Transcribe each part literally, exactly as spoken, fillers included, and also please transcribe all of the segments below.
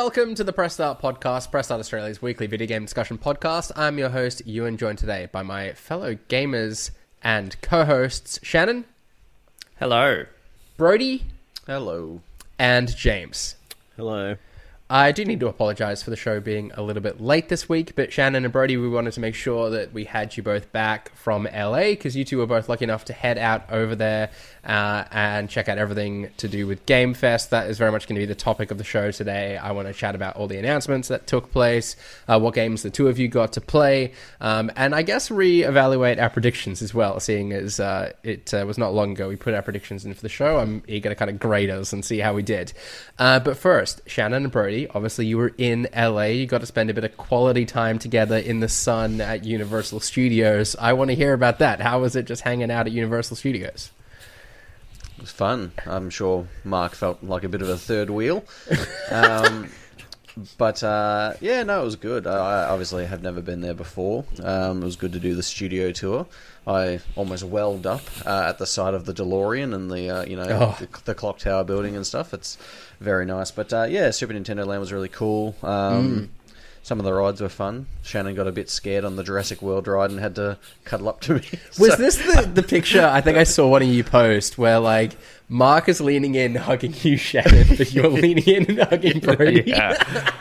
Welcome to the Press Start Podcast, Press Start Australia's weekly video game discussion podcast. I'm your host, Ewan, joined today by my fellow gamers and co-hosts, Shannon. Hello. Brody. Hello. And James. Hello. I do need to apologise for the show being a little bit late this week, but Shannon and Brody, we wanted to make sure that we had you both back from L A, because you two were both lucky enough to head out over there uh, and check out everything to do with Game Fest. That is very much going to be the topic of the show today. I want to chat about all the announcements that took place, uh, what games the two of you got to play, um, and I guess re-evaluate our predictions as well, seeing as uh, it uh, was not long ago we put our predictions in for the show. I'm eager to kind of grade us and see how we did. Uh, but first, Shannon and Brody, obviously you were in L A. You got to spend a bit of quality time together in the sun at Universal Studios. I want to hear about that. How was it just hanging out at Universal Studios? It was fun. I'm sure Mark felt like a bit of a third wheel. Um, but, uh, yeah, no, it was good. I obviously have never been there before. Um, it was good to do the studio tour. I almost welled up uh, at the side of the DeLorean and the, uh, you know, oh. the, the clock tower building and stuff. It's very nice. But, uh, yeah, Super Nintendo Land was really cool. Um, mm. Some of the rides were fun. Shannon got a bit scared on the Jurassic World ride and had to cuddle up to me. Was so. this the, the picture? I think I saw one of you post where, like, Mark is leaning in, hugging you, Shannon, but you're leaning in and hugging Brody. Yeah.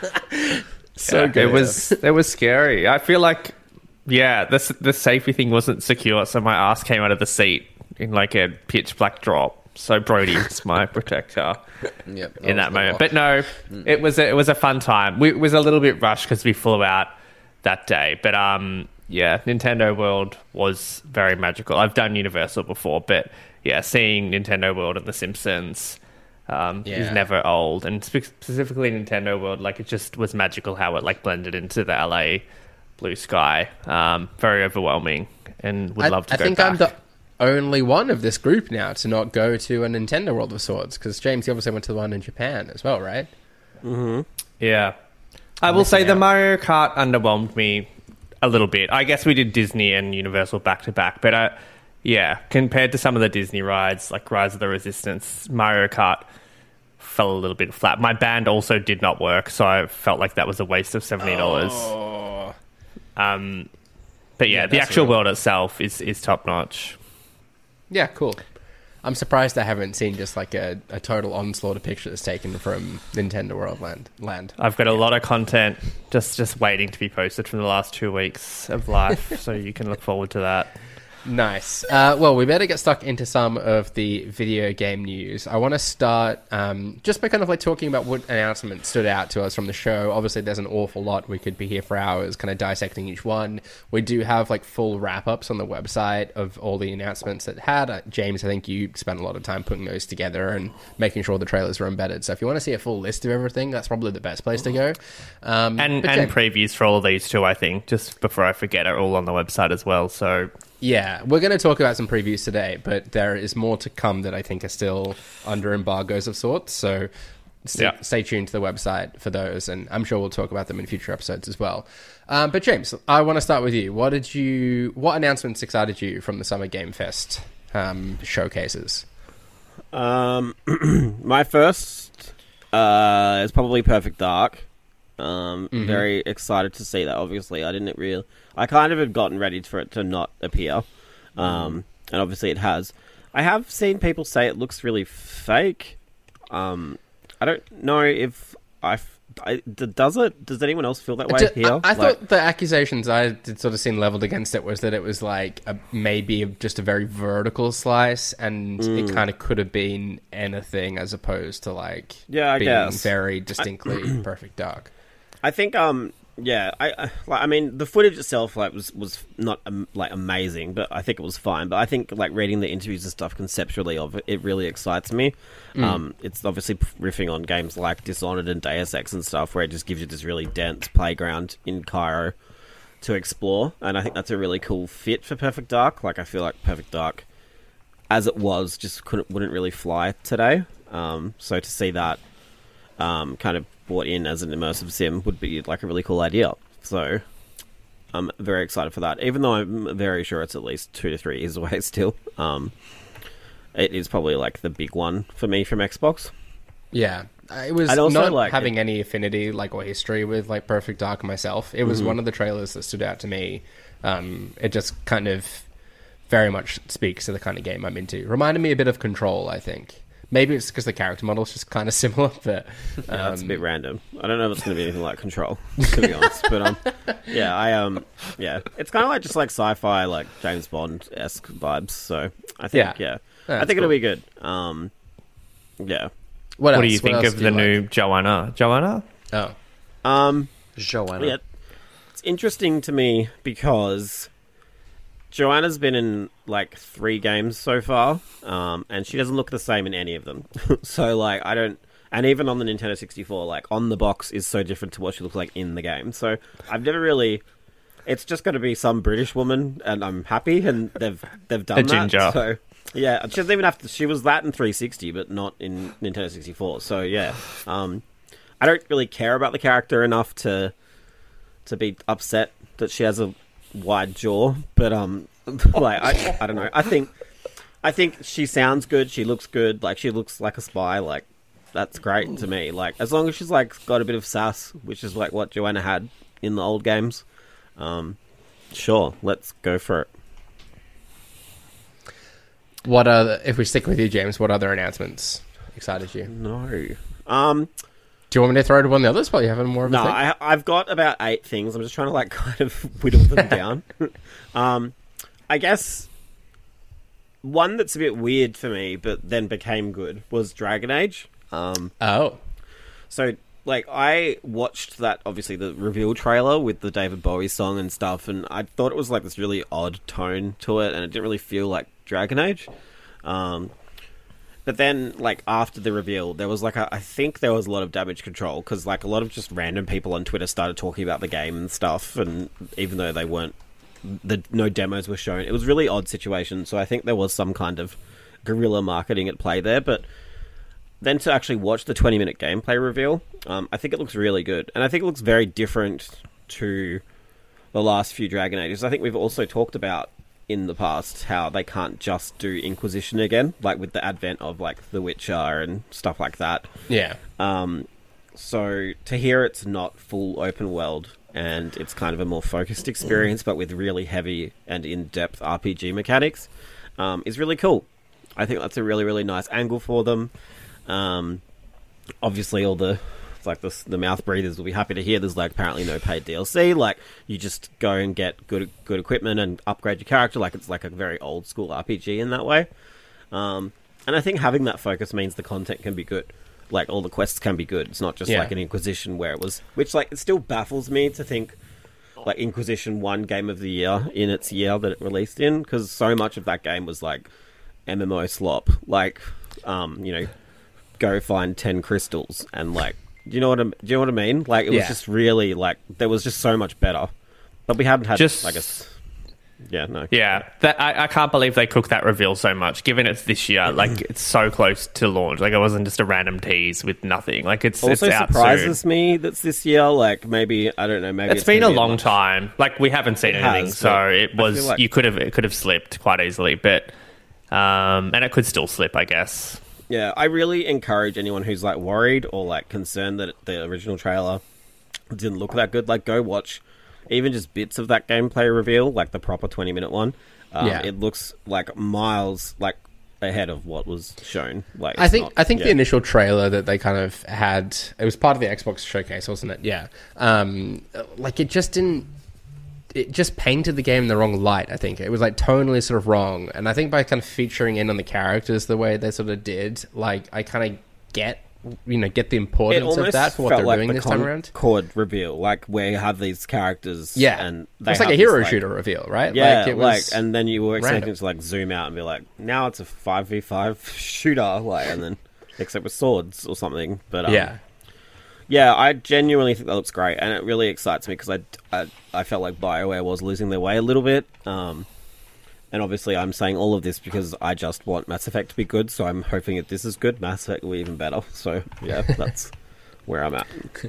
so yeah, good. It was, it was scary. I feel like, yeah, the, the safety thing wasn't secure, so my ass came out of the seat in, like, a pitch black drop. So Brody was my protector yep, in that moment. But no, mm. it was a, it was a fun time. We, it was a little bit rushed because we flew out that day. But um, yeah, Nintendo World was very magical. I've done Universal before, but yeah, seeing Nintendo World and The Simpsons um, yeah. is never old. And spe- specifically Nintendo World, like it just was magical how it like blended into the L A blue sky. Um, very overwhelming, and would I, love to I go think back. I'm the only one of this group now to not go to a Nintendo World of sorts, because James, you obviously went to the one in Japan as well, right? Mm-hmm. Yeah. I will say the Mario Kart underwhelmed me a little bit. I guess we did Disney and Universal back to back, but uh, yeah, compared to some of the Disney rides, like Rise of the Resistance, Mario Kart fell a little bit flat. My band also did not work, so I felt like that was a waste of seventy dollars. Oh. Um, but yeah, Yeah, the that's actual real. world itself is, is top-notch. Yeah, cool. I'm surprised I haven't seen just like a, a total onslaught of pictures taken from Nintendo World Land. land. I've got a lot of content just, just waiting to be posted from the last two weeks of life, so you can look forward to that. Nice. Uh, well, we better get stuck into some of the video game news. I want to start um, just by kind of like talking about what announcements stood out to us from the show. Obviously, there's an awful lot. We could be here for hours kind of dissecting each one. We do have like full wrap-ups on the website of all the announcements that had. Uh, James, I think you spent a lot of time putting those together and making sure the trailers were embedded. So if you want to see a full list of everything, that's probably the best place to go. Um, and and James, previews for all of these too, I think, just before I forget, are all on the website as well. So yeah, we're going to talk about some previews today, but there is more to come that I think are still under embargoes of sorts. So st- yeah. stay tuned to the website for those, and I'm sure we'll talk about them in future episodes as well. Um, but James, I want to start with you. What did you? What announcements excited you from the Summer Game Fest um, showcases? Um, my first uh, is probably Perfect Dark. Um, Mm-hmm. Very excited to see that. Obviously, I didn't really. I kind of had gotten ready for it to not appear, um, and obviously it has. I have seen people say it looks really fake. Um, I don't know if I. I does it? Does anyone else feel that way D- here? I, I like, thought the accusations I had sort of seen leveled against it was that it was like a, maybe just a very vertical slice, and Mm. it kind of could have been anything as opposed to like Yeah, I being guess. very distinctly Perfect Dark. I think, um, yeah, I, I, like, I mean, the footage itself, like, was was not um, like amazing, but I think it was fine. But I think, like, reading the interviews and stuff conceptually of it, it really excites me. Mm. Um, it's obviously riffing on games like Dishonored and Deus Ex and stuff, where it just gives you this really dense playground in Cairo to explore, and I think that's a really cool fit for Perfect Dark. Like, I feel like Perfect Dark, as it was, just couldn't wouldn't really fly today. Um, so to see that, um, kind of brought in as an immersive sim would be like a really cool idea. So I'm very excited for that, even though I'm very sure it's at least two to three years away still. Um, it is probably like the big one for me from Xbox. Yeah, I was I'd also not like having it- any affinity like or history with like Perfect Dark myself. It was Mm-hmm. one of the trailers that stood out to me. Um, it just kind of very much speaks to the kind of game I'm into. Reminded me a bit of Control, I think. Maybe it's because the character model is just kind of similar, but um, Yeah, that's a bit random. I don't know if it's going to be anything like Control, to be honest. But um, yeah, I um, yeah, it's kind of like just like sci-fi, like James Bond esque vibes. So I think Yeah. yeah, That's I think it'll cool. be good. Um, yeah. what, else? What do you think else of do the you new like? Joanna? Joanna? Oh, Um, Joanna. yeah, it's interesting to me because Joanna's been in like three games so far, um, and she doesn't look the same in any of them. So like, I don't. And even on the Nintendo sixty-four, like on the box is so different to what she looks like in the game. So I've never really. It's just going to be some British woman, and I'm happy, and they've they've done A that. ginger. So yeah, she doesn't even have to. She was that in three sixty, but not in Nintendo sixty-four. So yeah, um, I don't really care about the character enough to to be upset that she has a wide jaw, but um, like I, I don't know. I think, I think she sounds good. She looks good. Like she looks like a spy. Like that's great to me. Like as long as she's like got a bit of sass, which is like what Joanna had in the old games. Um, sure, let's go for it. what other? If we stick with you, James, what other announcements excited you? No. Um, Do you want me to throw to one of the others while you having more of a no, think? I, I've got about eight things. I'm just trying to like kind of whittle them down. um, I guess one that's a bit weird for me, but then became good was Dragon Age. Um, Oh, so like I watched that obviously the reveal trailer with the David Bowie song and stuff, and I thought it was like this really odd tone to it, and it didn't really feel like Dragon Age. Um, But then, like, after the reveal, there was, like, a, I think there was a lot of damage control, because, like, a lot of just random people on Twitter started talking about the game and stuff, and even though they weren't, the no demos were shown, it was a really odd situation, so I think there was some kind of guerrilla marketing at play there, but then to actually watch the twenty-minute gameplay reveal, um, I think it looks really good, and I think it looks very different to the last few Dragon Ages. I think we've also talked about in the past how they can't just do Inquisition again, like with the advent of like The Witcher and stuff like that. yeah. Um, so to hear it's not full open world and it's kind of a more focused experience, but with really heavy and in-depth R P G mechanics, um, is really cool. I think that's a really, really nice angle for them. Um, obviously all the like the, the mouth breathers will be happy to hear there's like apparently no paid D L C. Like you just go and get good good equipment and upgrade your character. Like it's like a very old school R P G in that way. Um, and I think having that focus means the content can be good. Like all the quests can be good. It's not just Yeah. like an Inquisition where it was, which like it still baffles me to think like Inquisition won Game of the Year in its year that it released in, because so much of that game was like M M O slop. Like, um, you know, go find ten crystals and like. Do you know what I, do you know what I mean? Like, it was Yeah. just really, like, there was just so much better. But we hadn't had, Just- I guess... Yeah, no. Yeah, that I, I can't believe they cooked that reveal so much. Given it's this year, like it's so close to launch. Like it wasn't just a random tease with nothing. Like it's Also it's out surprises soon. me that's this year. Like, maybe, I don't know, maybe It's it's been a gonna be long much- time. Like we haven't seen It anything, has, so but it I was feel like- you could have it could have slipped quite easily, but um, and it could still slip, I guess. Yeah, I really encourage anyone who's, like, worried or, like, concerned that the original trailer didn't look that good. Like, go watch even just bits of that gameplay reveal, like the proper twenty-minute one. Um, Yeah. It looks, like, miles, like, ahead of what was shown. Like, I it's think not- I think yeah. the initial trailer that they kind of had, it was part of the Xbox showcase, wasn't it? Yeah. Um, like it just didn't. It just painted the game in the wrong light. I think it was like tonally sort of wrong, and I think by kind of featuring in on the characters the way they sort of did, like I kind of get you know get the It importance of almost that for what felt they're like doing the this time around. Concord reveal, like where you have these characters, Yeah, and they it's like a have hero this, like- shooter reveal, right? Yeah, like, it like, was and then you were expecting random. to like zoom out and be like, now it's a five v five shooter, like, and then except with swords or something. But um, yeah, yeah, I genuinely think that looks great, and it really excites me because I, I, I felt like BioWare was losing their way a little bit. Um, and obviously, I'm saying all of this because I just want Mass Effect to be good, so I'm hoping that this is good. Mass Effect will be even better. So yeah, that's where I'm at.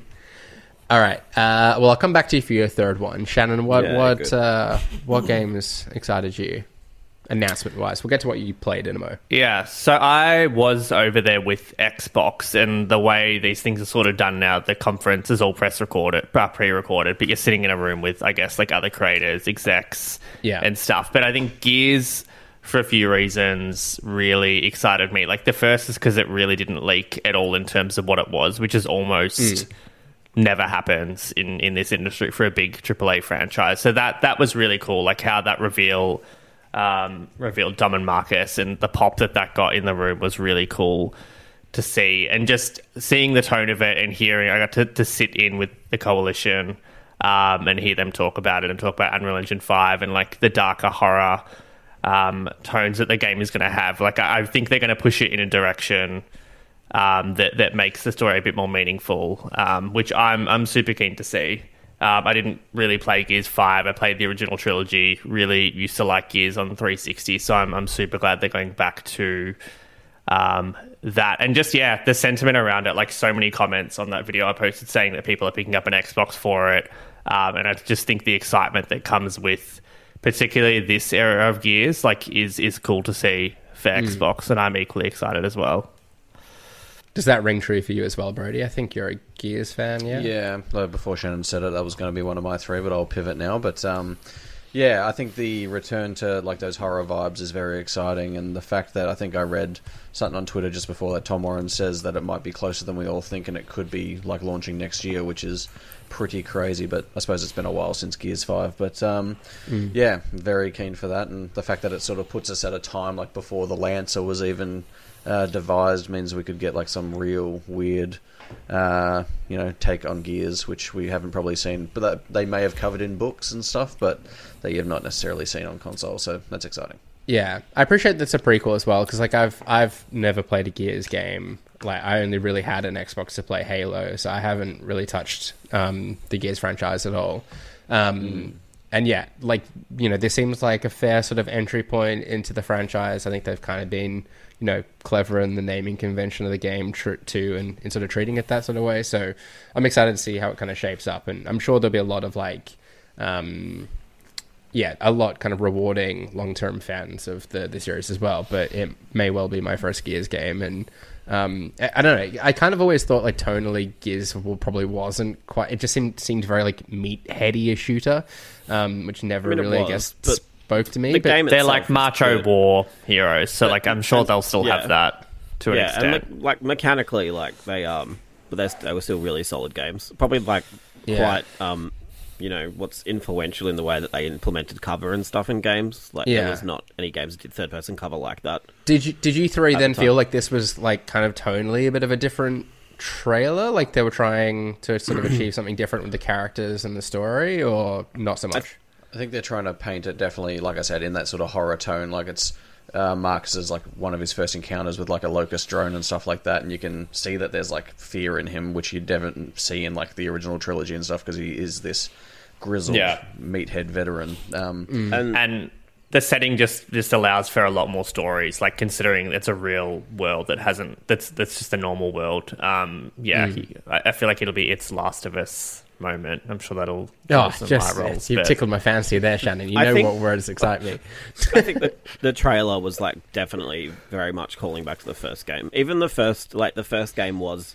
All right. Uh, well, I'll come back to you for your third one, Shannon. What Yeah, what good. uh, what games excited you? announcement wise? We'll get to what you played in a mo. Yeah, so I was over there with Xbox, and the way these things are sort of done now, the conference is all press recorded, uh, pre-recorded, but you're sitting in a room with, I guess, like other creators, execs, yeah. and stuff. But I think Gears, for a few reasons, really excited me. Like, the first is because it really didn't leak at all in terms of what it was, which is almost... Mm. never happens in, in this industry for a big triple A franchise. So that that was really cool, like how that reveal um, revealed Dom and Marcus, and the pop that that got in the room was really cool to see. And just seeing the tone of it and hearing, I got to, to sit in with the Coalition um, and hear them talk about it and talk about Unreal Engine five and like the darker horror um, tones that the game is going to have. Like I, I think they're going to push it in a direction Um, that that makes the story a bit more meaningful, um, which I'm I'm super keen to see. Um, I didn't really play Gears five. I played the original trilogy. Really used to like Gears on three sixty, so I'm I'm super glad they're going back to um, that. And just yeah, the sentiment around it. Like so many comments on that video I posted saying that people are picking up an Xbox for it, um, and I just think the excitement that comes with particularly this era of Gears like is is cool to see for mm. Xbox, and I'm equally excited as well. Does that ring true for you as well, Brody? I think you're a Gears fan, yeah? Yeah, well, before Shannon said it, that was going to be one of my three, but I'll pivot now. But, um, yeah, I think the return to, like, those horror vibes is very exciting, and the fact that I think I read something on Twitter just before that Tom Warren says that it might be closer than we all think, and it could be, like, launching next year, which is pretty crazy, but I suppose it's been a while since Gears five. But, um, mm. yeah, very keen for that, and the fact that it sort of puts us at a time, like, before the Lancer was even... Uh, devised means we could get like some real weird, uh, you know, take on Gears, which we haven't probably seen, but that they may have covered in books and stuff, but that you have not necessarily seen on console. So that's exciting. Yeah, I appreciate that's a prequel as well because like I've I've never played a Gears game. Like I only really had an Xbox to play Halo, so I haven't really touched um, the Gears franchise at all. Um, mm. And yeah, like you know, this seems like a fair sort of entry point into the franchise. I think they've kind of been. You know, clever in the naming convention of the game tr- too, and, and sort of treating it that sort of way. So I'm excited to see how it kind of shapes up, and I'm sure there'll be a lot of like, um, yeah, a lot kind of rewarding long-term fans of the, the series as well. But it may well be my first Gears game, and um, I, I don't know. I kind of always thought like tonally Gears probably wasn't quite. It just seemed seemed very like meatheady a shooter, um, which never I mean, really, was, I guess. But- spoke to me, the but game they're like macho good. war heroes, so but, like I'm sure and, they'll still yeah. have that to an yeah, extent. and me- like mechanically, like they um, but they they were still really solid games. Probably like yeah. quite um, you know, what's influential in the way that they implemented cover and stuff in games. Like yeah. there was not any games that did third person cover like that. Did you did you three then the feel like this was like kind of tonally a bit of a different trailer? Like they were trying to sort of achieve something different with the characters and the story, or not so much? I think they're trying to paint it definitely, like I said, in that sort of horror tone. Like it's uh, Marcus is like one of his first encounters with like a locust drone and stuff like that, and you can see that there's like fear in him, which you didn't see in like the original trilogy and stuff because he is this grizzled yeah. meathead veteran. Um, mm. and, and the setting just just allows for a lot more stories. Like considering it's a real world that hasn't that's that's just a normal world. Um, yeah, mm. he, I, I feel like it'll be its Last of Us moment. I'm sure that'll oh just rolls, you but... tickled my fancy there, Shannon. You know think, what words excite me. I think that the trailer was like definitely very much calling back to the first game. Even the first like the first game was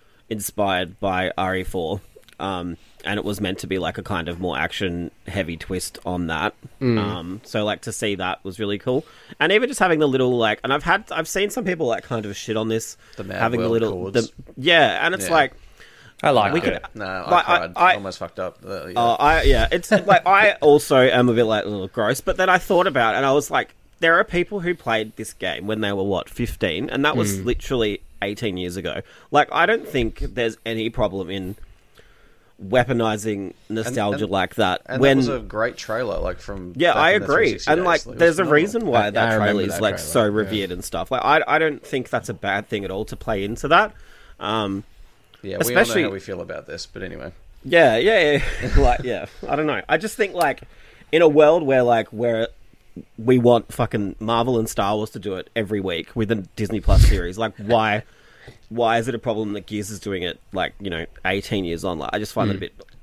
inspired by R E four, um, and it was meant to be like a kind of more action heavy twist on that. Mm. Um, so like to see that was really cool, and even just having the little like, and I've had I've seen some people like kind of shit on this, the Mad having World the little the, yeah, and it's yeah. like. I like no, it. Could, no, I like, cried. I, I almost fucked up. Uh, yeah. Uh, I, yeah, it's like I also am a bit like a little gross, but then I thought about it and I was like, there are people who played this game when they were what fifteen, and that was mm. literally eighteen years ago. Like, I don't think there's any problem in weaponizing nostalgia and, and, like that. And when, that was a great trailer, like from yeah, I agree. And days. like, like there's a phenomenal. reason why I, that I trailer is that like trailer. so revered yeah. and stuff. Like, I I don't think that's a bad thing at all to play into that. Um, Yeah, we Especially, all know how we feel about this, but anyway. Yeah, yeah, yeah. like, yeah. I don't know. I just think, like, in a world where, like, where we want fucking Marvel and Star Wars to do it every week with a Disney Plus series, like, why, why is it a problem that Gears is doing it, like, you know, eighteen years on? Like, I just find mm. it a bit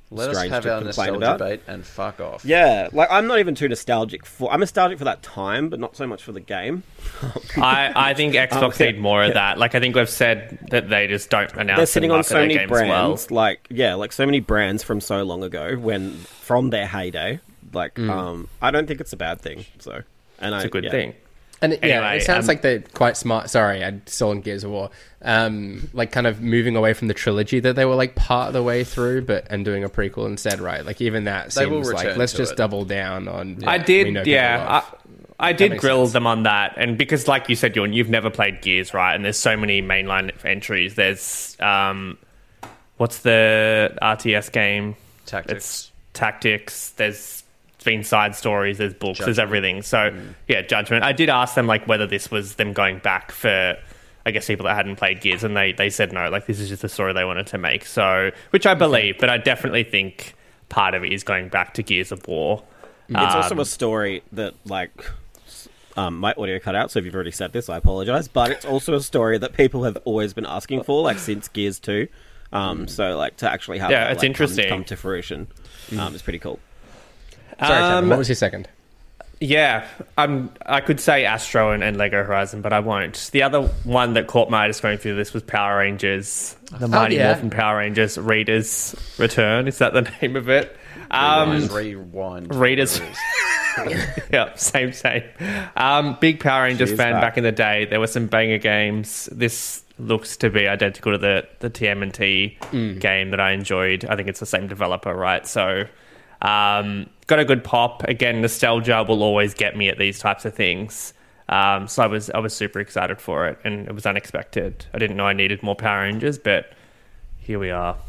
Let us strange have to our complain nostalgia about. debate and fuck off. Yeah, like I'm not even too nostalgic for. I'm nostalgic for that time, but not so much for the game. I, I think Xbox Um, need more of that. Like I think we've said that they just don't announce. They're sitting and on market so their many games well. brands, like yeah, like so many brands from so long ago, when from their heyday. Like, um, I don't think it's a bad thing. So, and It's I, a good yeah. thing. And it, yeah, Anyway, it sounds um, like they're quite smart. Sorry, I'm still in Gears of War. Um, like kind of moving away from the trilogy that they were like part of the way through, but and doing a prequel instead, right? Like even that They will seems like return let's to just it. double down on. I we know did, people yeah. love. I, I did makes grill sense. them on that, and because, like you said, Ewan, you've never played Gears, right? And there's so many mainline entries. There's um, what's the R T S game? Tactics. It's Tactics. There's been side stories. There's books. Judgment. There's everything. So yeah, Judgment. I did ask them like whether this was them going back for, I guess, people that hadn't played Gears, and they they said no. Like this is just a story they wanted to make. So which I believe, but I definitely think part of it is going back to Gears of War. It's also Um, a story that, like, um, my audio cut out, so if you've already said this, I apologise. But it's also a story that people have always been asking for, like, since Gears two. Um, so, like, to actually have Yeah, that, it's like, interesting. Come, come to fruition um, is pretty cool. Sorry, Kevin, Um, what was your second? Yeah, um, I could say Astro and, and Lego Horizon, but I won't. The other one that caught my eye just going through this was Power Rangers, the Mighty yeah. Morphin Power Rangers Reader's Return. Is that the name of it? Um, Rewind, rewind. Readers. whatever it is. yeah, same, same. Um, big Power Rangers Cheers, fan back. back in the day. There were some banger games. This looks to be identical to the, the T M N T game that I enjoyed. I think it's the same developer, right? So, um, got a good pop. Again, nostalgia will always get me at these types of things. Um, so I was I was super excited for it, and it was unexpected. I didn't know I needed more Power Rangers, but here we are.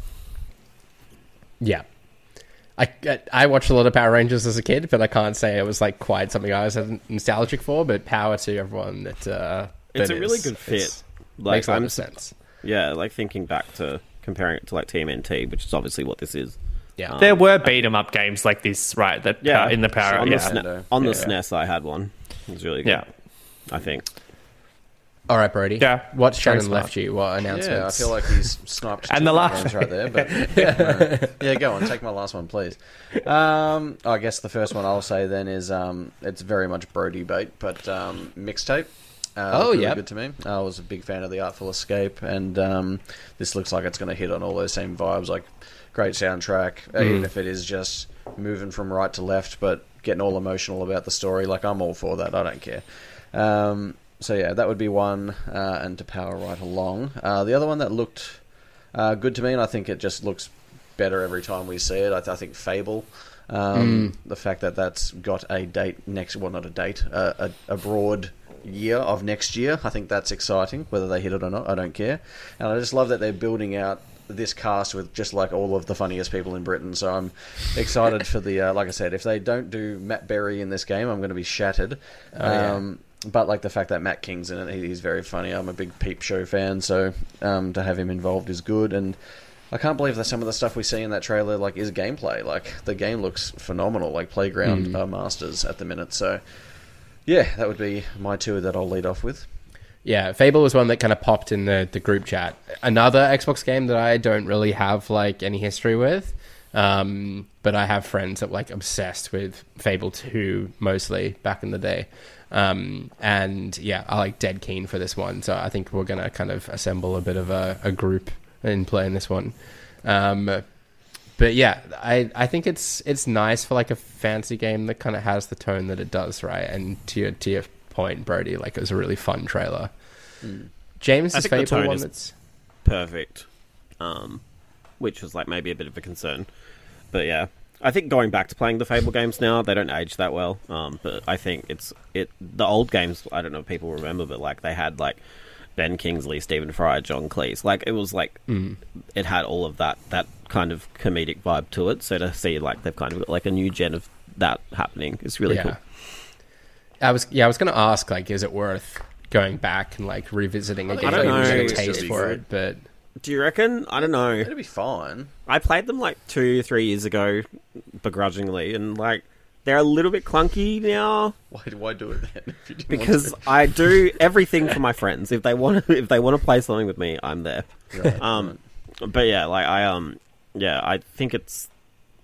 Yeah. I, I watched a lot of Power Rangers as a kid, but I can't say it was like quite something I was nostalgic for. But power to everyone that uh, It's that a really is. good fit. It's- Like, makes a lot I'm of sense. Yeah, like, thinking back to comparing it to, like, T M N T, which is obviously what this is. Yeah. Um, There were beat 'em up games like this, right? That Yeah, uh, in the Power, on yeah, the, SNES, Nintendo. on the Yeah. S N E S, I had one. It was really good. yeah. I think. All right, Brody. Yeah. What's Very Shannon smart. left you? What announcements? Yeah, I feel like he's sniped And two the of last- games right there. But uh, yeah, go on, take my last one, please. Um, I guess the first one I'll say then is um, it's very much Brody bait, but um, mixtape. Uh, Oh, looked really yeah. good to me. I was a big fan of the Artful Escape, and um, this looks like it's going to hit on all those same vibes. Like great soundtrack, even if it is just moving from right to left, but getting all emotional about the story. Like I'm all for that. I don't care. Um, so yeah, that would be one, uh, and to power right along. Uh, the other one that looked uh, good to me, and I think it just looks better every time we see it. I, th- I think Fable. Um, The fact that that's got a date next, well, not a date, uh, a, a broad year of next year. I think that's exciting. Whether they hit it or not, I don't care. And I just love that they're building out this cast with just like all of the funniest people in Britain. So I'm excited for the. Uh, like I said, if they don't do Matt Berry in this game, I'm going to be shattered. yeah. Um, but like the fact that Matt King's in it, he, he's very funny. I'm a big Peep Show fan, so um, to have him involved is good. And I can't believe that some of the stuff we see in that trailer like is gameplay. Like the game looks phenomenal. Like Playground uh, Masters at the minute. So yeah, that would be my two that I'll lead off with. Yeah, Fable was one that kind of popped in the, the group chat. Another Xbox game that I don't really have like any history with, um, but I have friends that like obsessed with Fable two mostly back in the day. Um, and yeah, I like dead keen for this one. So I think we're going to kind of assemble a bit of a, a group and play in this one. Um, but yeah, I, I think it's it's nice for like a fantasy game that kind of has the tone that it does, right? And to your, to your point, Brody, like it was a really fun trailer. Mm. James I is think the Fable tone one is- that's... Perfect. Um, which was like maybe a bit of a concern. But yeah. I think going back to playing the Fable games now, they don't age that well. Um, but I think it's it the old games, I don't know if people remember, but like they had like Ben Kingsley, Stephen Fry, John Cleese. Like it was like it had all of that that kind of comedic vibe to it. So to see like they've kind of got like a new gen of that happening is really yeah. cool. I was yeah, I was going to ask like, is it worth going back and like revisiting a I game don't and know. getting a It'd taste still be for good. it? But Do you reckon? I don't know. It'd be fine. I played them like two, three years ago, begrudgingly, and like they're a little bit clunky now Why why do it then? If you didn't because want to? I do everything for my friends. If they want, to, if they want to play something with me, I'm there. Right, Um, but yeah, like I um, yeah, I think it's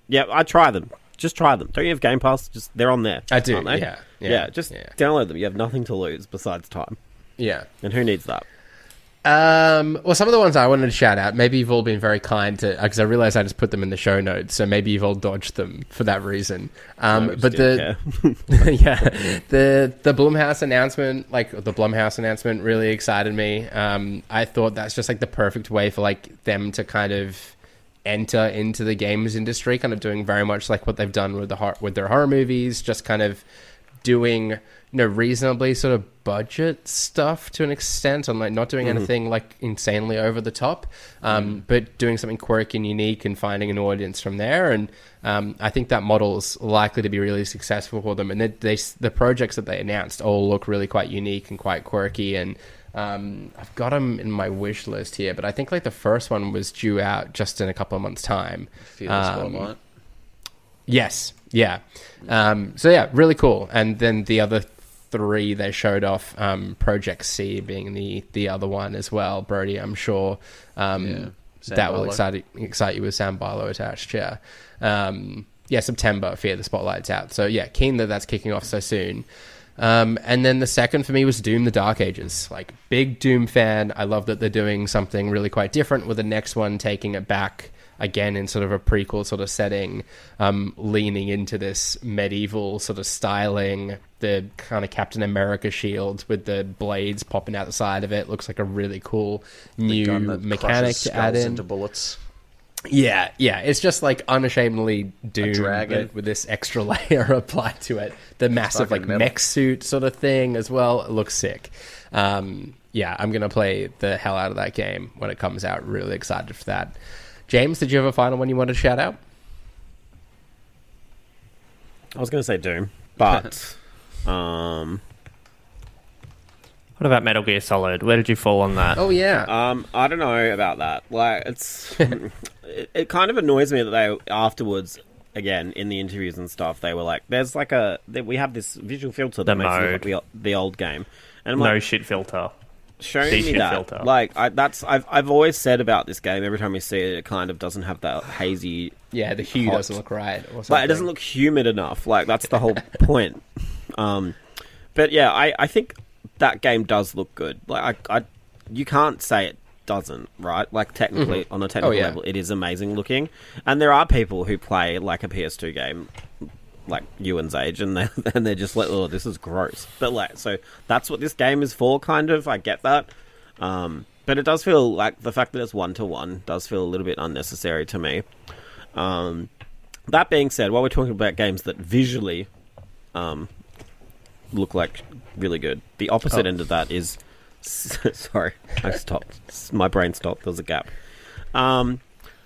yeah, I try them. Just try them. Don't you have Game Pass? Just they're on there. I do. Aren't they? Yeah, yeah, yeah. Just yeah. download them. You have nothing to lose besides time. Yeah. And who needs that? Um, well, some of the ones I wanted to shout out, maybe you've all been very kind to, because I realized I just put them in the show notes, so maybe you've all dodged them for that reason. Um, No, but the, yeah, the, the Blumhouse announcement, like the Blumhouse announcement really excited me. Um, I thought that's just like the perfect way for like them to kind of enter into the games industry, kind of doing very much like what they've done with the hor- with their horror movies, just kind of doing, you know, reasonably sort of budget stuff to an extent, and like not doing Mm-hmm. anything like insanely over the top, um, mm. but doing something quirky and unique and finding an audience from there. And um, I think that model is likely to be really successful for them. And they, they, the projects that they announced all look really quite unique and quite quirky. And um, I've got them in my wish list here, but I think like the first one was due out just in a couple of months' time. Feel the spotlight. Yes. Yeah. Um, so yeah, really cool. And then the other three they showed off, um, Project C being the, the other one as well. Brody, I'm sure um, Yeah. Sam that will Barlow. excite excite you with Sam Barlow attached. Yeah. Um, yeah, September, Fear the Spotlight's out. So yeah, keen that that's kicking off so soon. Um, and then the second for me was Doom: The Dark Ages. Like, big Doom fan. I love that they're doing something really quite different with the next one, taking it back again in sort of a prequel sort of setting, um, leaning into this medieval sort of styling, the kind of Captain America shield with the blades popping out the side of it. Looks like a really cool new Gun that mechanic crushes to add skulls in. into bullets. Yeah, yeah. It's just like unashamedly Doom, dragon. but with this extra layer applied to it. The massive Fucking like metal. mech suit sort of thing as well. It looks sick. Um, yeah, I'm gonna play the hell out of that game when it comes out. Really excited for that. James, did you have a final one you wanted to shout out? I was going to say Doom, but um, What about Metal Gear Solid? Where did you fall on that? Oh yeah, um, I don't know about that. Like, it's it, it kind of annoys me that they afterwards, again in the interviews and stuff, they were like, "There's like a that we have this visual filter that The makes it look like mode. the, the old game," and I'm No like, shit filter. show the me shit that. filter. Like, I, that's I've I've always said about this game. Every time we see it, it kind of doesn't have that hazy. yeah. The hue hot. doesn't look right, or But it something. doesn't look humid enough. Like, that's the whole point. Um, but yeah, I, I think that game does look good. Like, I, I you can't say it doesn't, right? Like, technically, Mm-hmm. on a technical Oh, yeah. level, it is amazing looking. And there are people who play like a P S two game, like Ewan's age, and they and they're just like, oh, this is gross. But like, so that's what this game is for, kind of. I get that. Um, but it does feel like the fact that it's one to one does feel a little bit unnecessary to me. Um, that being said, while we're talking about games that visually um, look like really good, the opposite Oh. end of that is sorry, I stopped. My brain stopped. There was a gap. Um,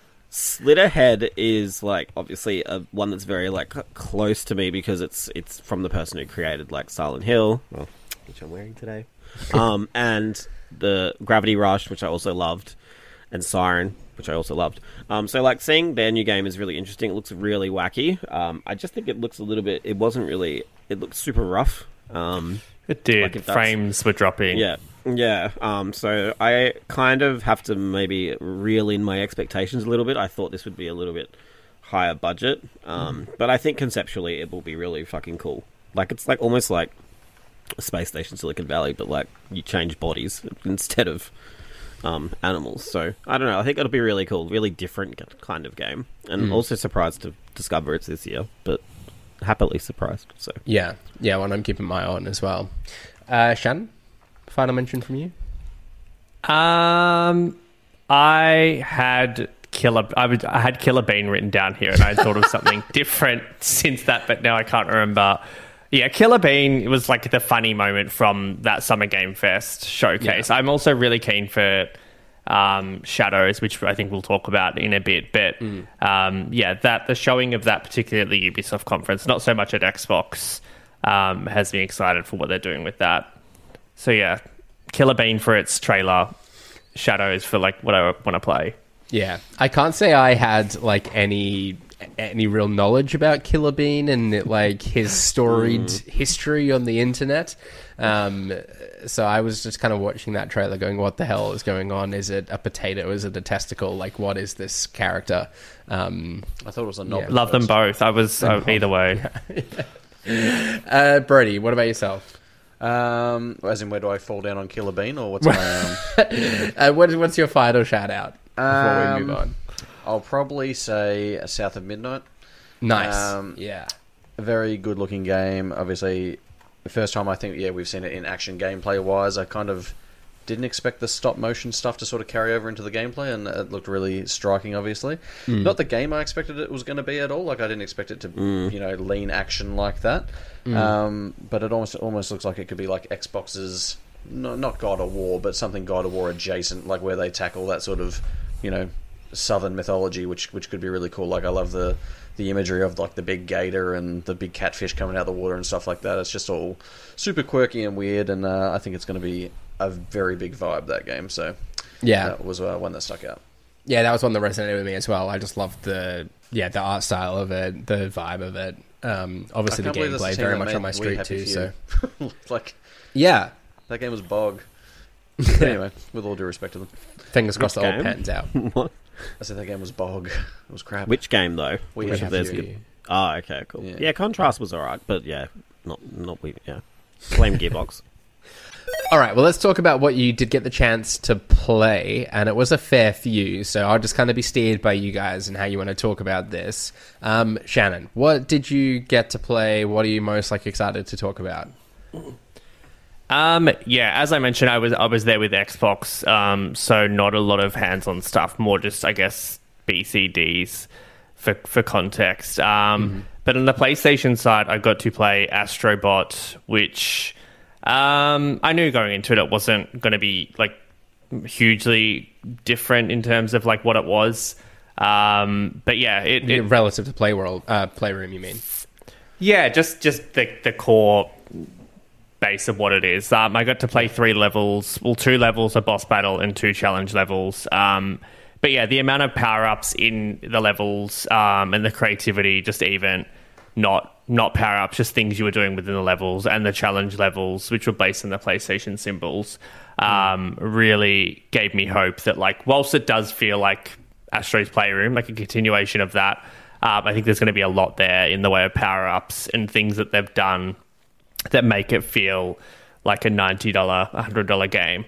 Slitterhead is like obviously a one that's very like c- close to me because it's it's from the person who created like Silent Hill, well, which I'm wearing today, um, and the Gravity Rush, which I also loved, and Siren, which I also loved. Um, so like seeing their new game is really interesting. It looks really wacky. Um, I just think it looks a little bit. It wasn't really. It looks super rough. Um, It did. Like if that's- Frames were dropping. yeah, yeah. Um, so I kind of have to maybe reel in my expectations a little bit. I thought this would be a little bit higher budget, um, but I think conceptually it will be really fucking cool. Like it's like almost like a Space Station Silicon Valley, but like you change bodies instead of um, animals. So I don't know. I think it'll be really cool, really different kind of game, and Mm. also surprised to discover it's this year, but happily surprised. So Yeah, yeah. One I'm keeping my eye on as well. Uh, Shannon, final mention from you. Um, I had Killer. I, would, I had Killer Bean written down here, and I thought of something different since that, but now I can't remember. Yeah, Killer Bean was like the funny moment from that Summer Game Fest showcase. Yeah. I'm also really keen for um, Shadows, which I think we'll talk about in a bit. But Mm. um, yeah, that the showing of that particularly at the Ubisoft conference, not so much at Xbox, um, has me excited for what they're doing with that. So yeah, Killer Bean for its trailer, Shadows for like what I want to play. Yeah, I can't say I had like any any real knowledge about Killer Bean and like his storied history on the internet. Um, so I was just kind of watching that trailer going, what the hell is going on? Is it a potato? Is it a testicle? Like, what is this character? Um, I thought it was a knob. Yeah. Love them both. I was uh, either way. uh, Brody, what about yourself? Um, as in, where do I fall down on Killer Bean, or what's my... Um... uh, what, what's your final shout-out before Um, we move on? I'll probably say South of Midnight. Nice. um, yeah. A very good-looking game. Obviously, the first time I think, yeah, we've seen it in action gameplay-wise. I kind of didn't expect the stop-motion stuff to sort of carry over into the gameplay, and it looked really striking, obviously. Mm. Not the game I expected it was going to be at all. Like, I didn't expect it to, Mm. you know, lean action like that. Mm. Um, but it almost almost looks like it could be like Xbox's, no, not God of War, but something God of War adjacent, like where they tackle that sort of, you know, southern mythology, which which could be really cool. Like, I love the the imagery of like the big gator and the big catfish coming out of the water and stuff like that. It's just all super quirky and weird, and uh, I think it's going to be a very big vibe, that game. So Yeah. that was uh, one that stuck out. Yeah, that was one that resonated with me as well. I just loved the yeah the art style of it, the vibe of it. Um, obviously, the I can't believe that's gameplay the team very that much made on my We street Happy too. So Few. Like, yeah, that game was bog. Anyway, with all due respect to them, fingers crossed Which it all game? pans out. What? I said that game was bog. It was crap. Which game though? We We Happy have there's to- good- Oh, okay, cool. Yeah. Yeah, Contrast was alright, but yeah, not not we. Yeah, blame Gearbox. All right, well, let's talk about what you did get the chance to play, and it was a fair few, so I'll just kind of be steered by you guys and how you want to talk about this. Um, Shannon, what did you get to play? What are you most like excited to talk about? Um, yeah, as I mentioned, I was I was there with Xbox, um, so not a lot of hands-on stuff, more just, I guess, B C Ds for for context. Um, Mm-hmm. But on the PlayStation side, I got to play Astrobot, which um, I knew going into it it wasn't going to be like hugely different in terms of like what it was. Um, but yeah, it, it Relative to Play World, uh, Playroom, you mean? yeah, just just the the core base of what it is. Um, I got to play three levels, well, two levels, a boss battle, and two challenge levels. Um, but yeah, the amount of power ups in the levels um, and the creativity, just even not not power ups, just things you were doing within the levels and the challenge levels, which were based on the PlayStation symbols, um, really gave me hope that, like, whilst it does feel like Astro's Playroom, like a continuation of that, um, I think there's going to be a lot there in the way of power ups and things that they've done that make it feel like a ninety dollars, one hundred dollars game.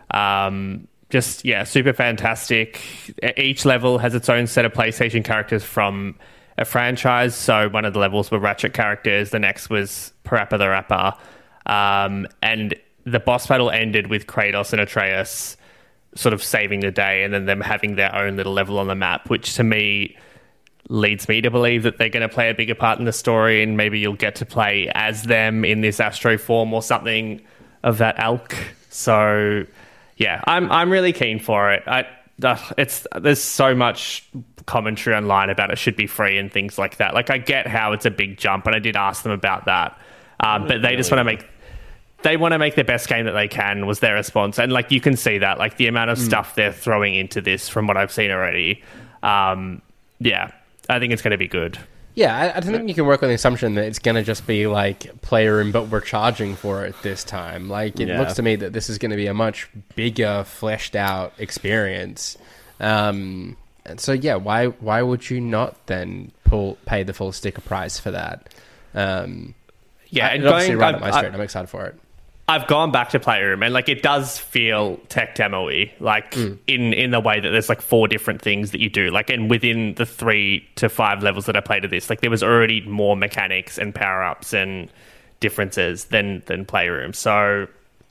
Um, just, yeah, super fantastic. Each level has its own set of PlayStation characters from a franchise. So one of the levels were Ratchet characters. The next was Parappa the Rapper. Um, and the boss battle ended with Kratos and Atreus sort of saving the day and then them having their own little level on the map, which to me leads me to believe that they're going to play a bigger part in the story, and maybe you'll get to play as them in this Astro form or something of that ilk. So, yeah, I'm I'm really keen for it. I uh, it's there's so much commentary online about it should be free and things like that. Like, I get how it's a big jump, and I did ask them about that, um, but they just want to make they want to make the best game that they can, was their response. And like, you can see that, like, the amount of mm. stuff they're throwing into this from what I've seen already. Um, yeah. I think it's going to be good. Yeah, I, I don't think you can work on the assumption that it's going to just be like Playroom, but we're charging for it this time. Like, it Yeah. looks to me that this is going to be a much bigger, fleshed out experience. Um, and so, yeah, why why would you not then pull pay the full sticker price for that? Um, Yeah, I, and it obviously going- right I- up my I- street. I'm excited for it. I've gone back to Playroom, and like, it does feel tech demo-y, like mm. in, in the way that there's like four different things that you do. Like, and within the three to five levels that I played of this, like, there was already more mechanics and power-ups and differences than than Playroom. So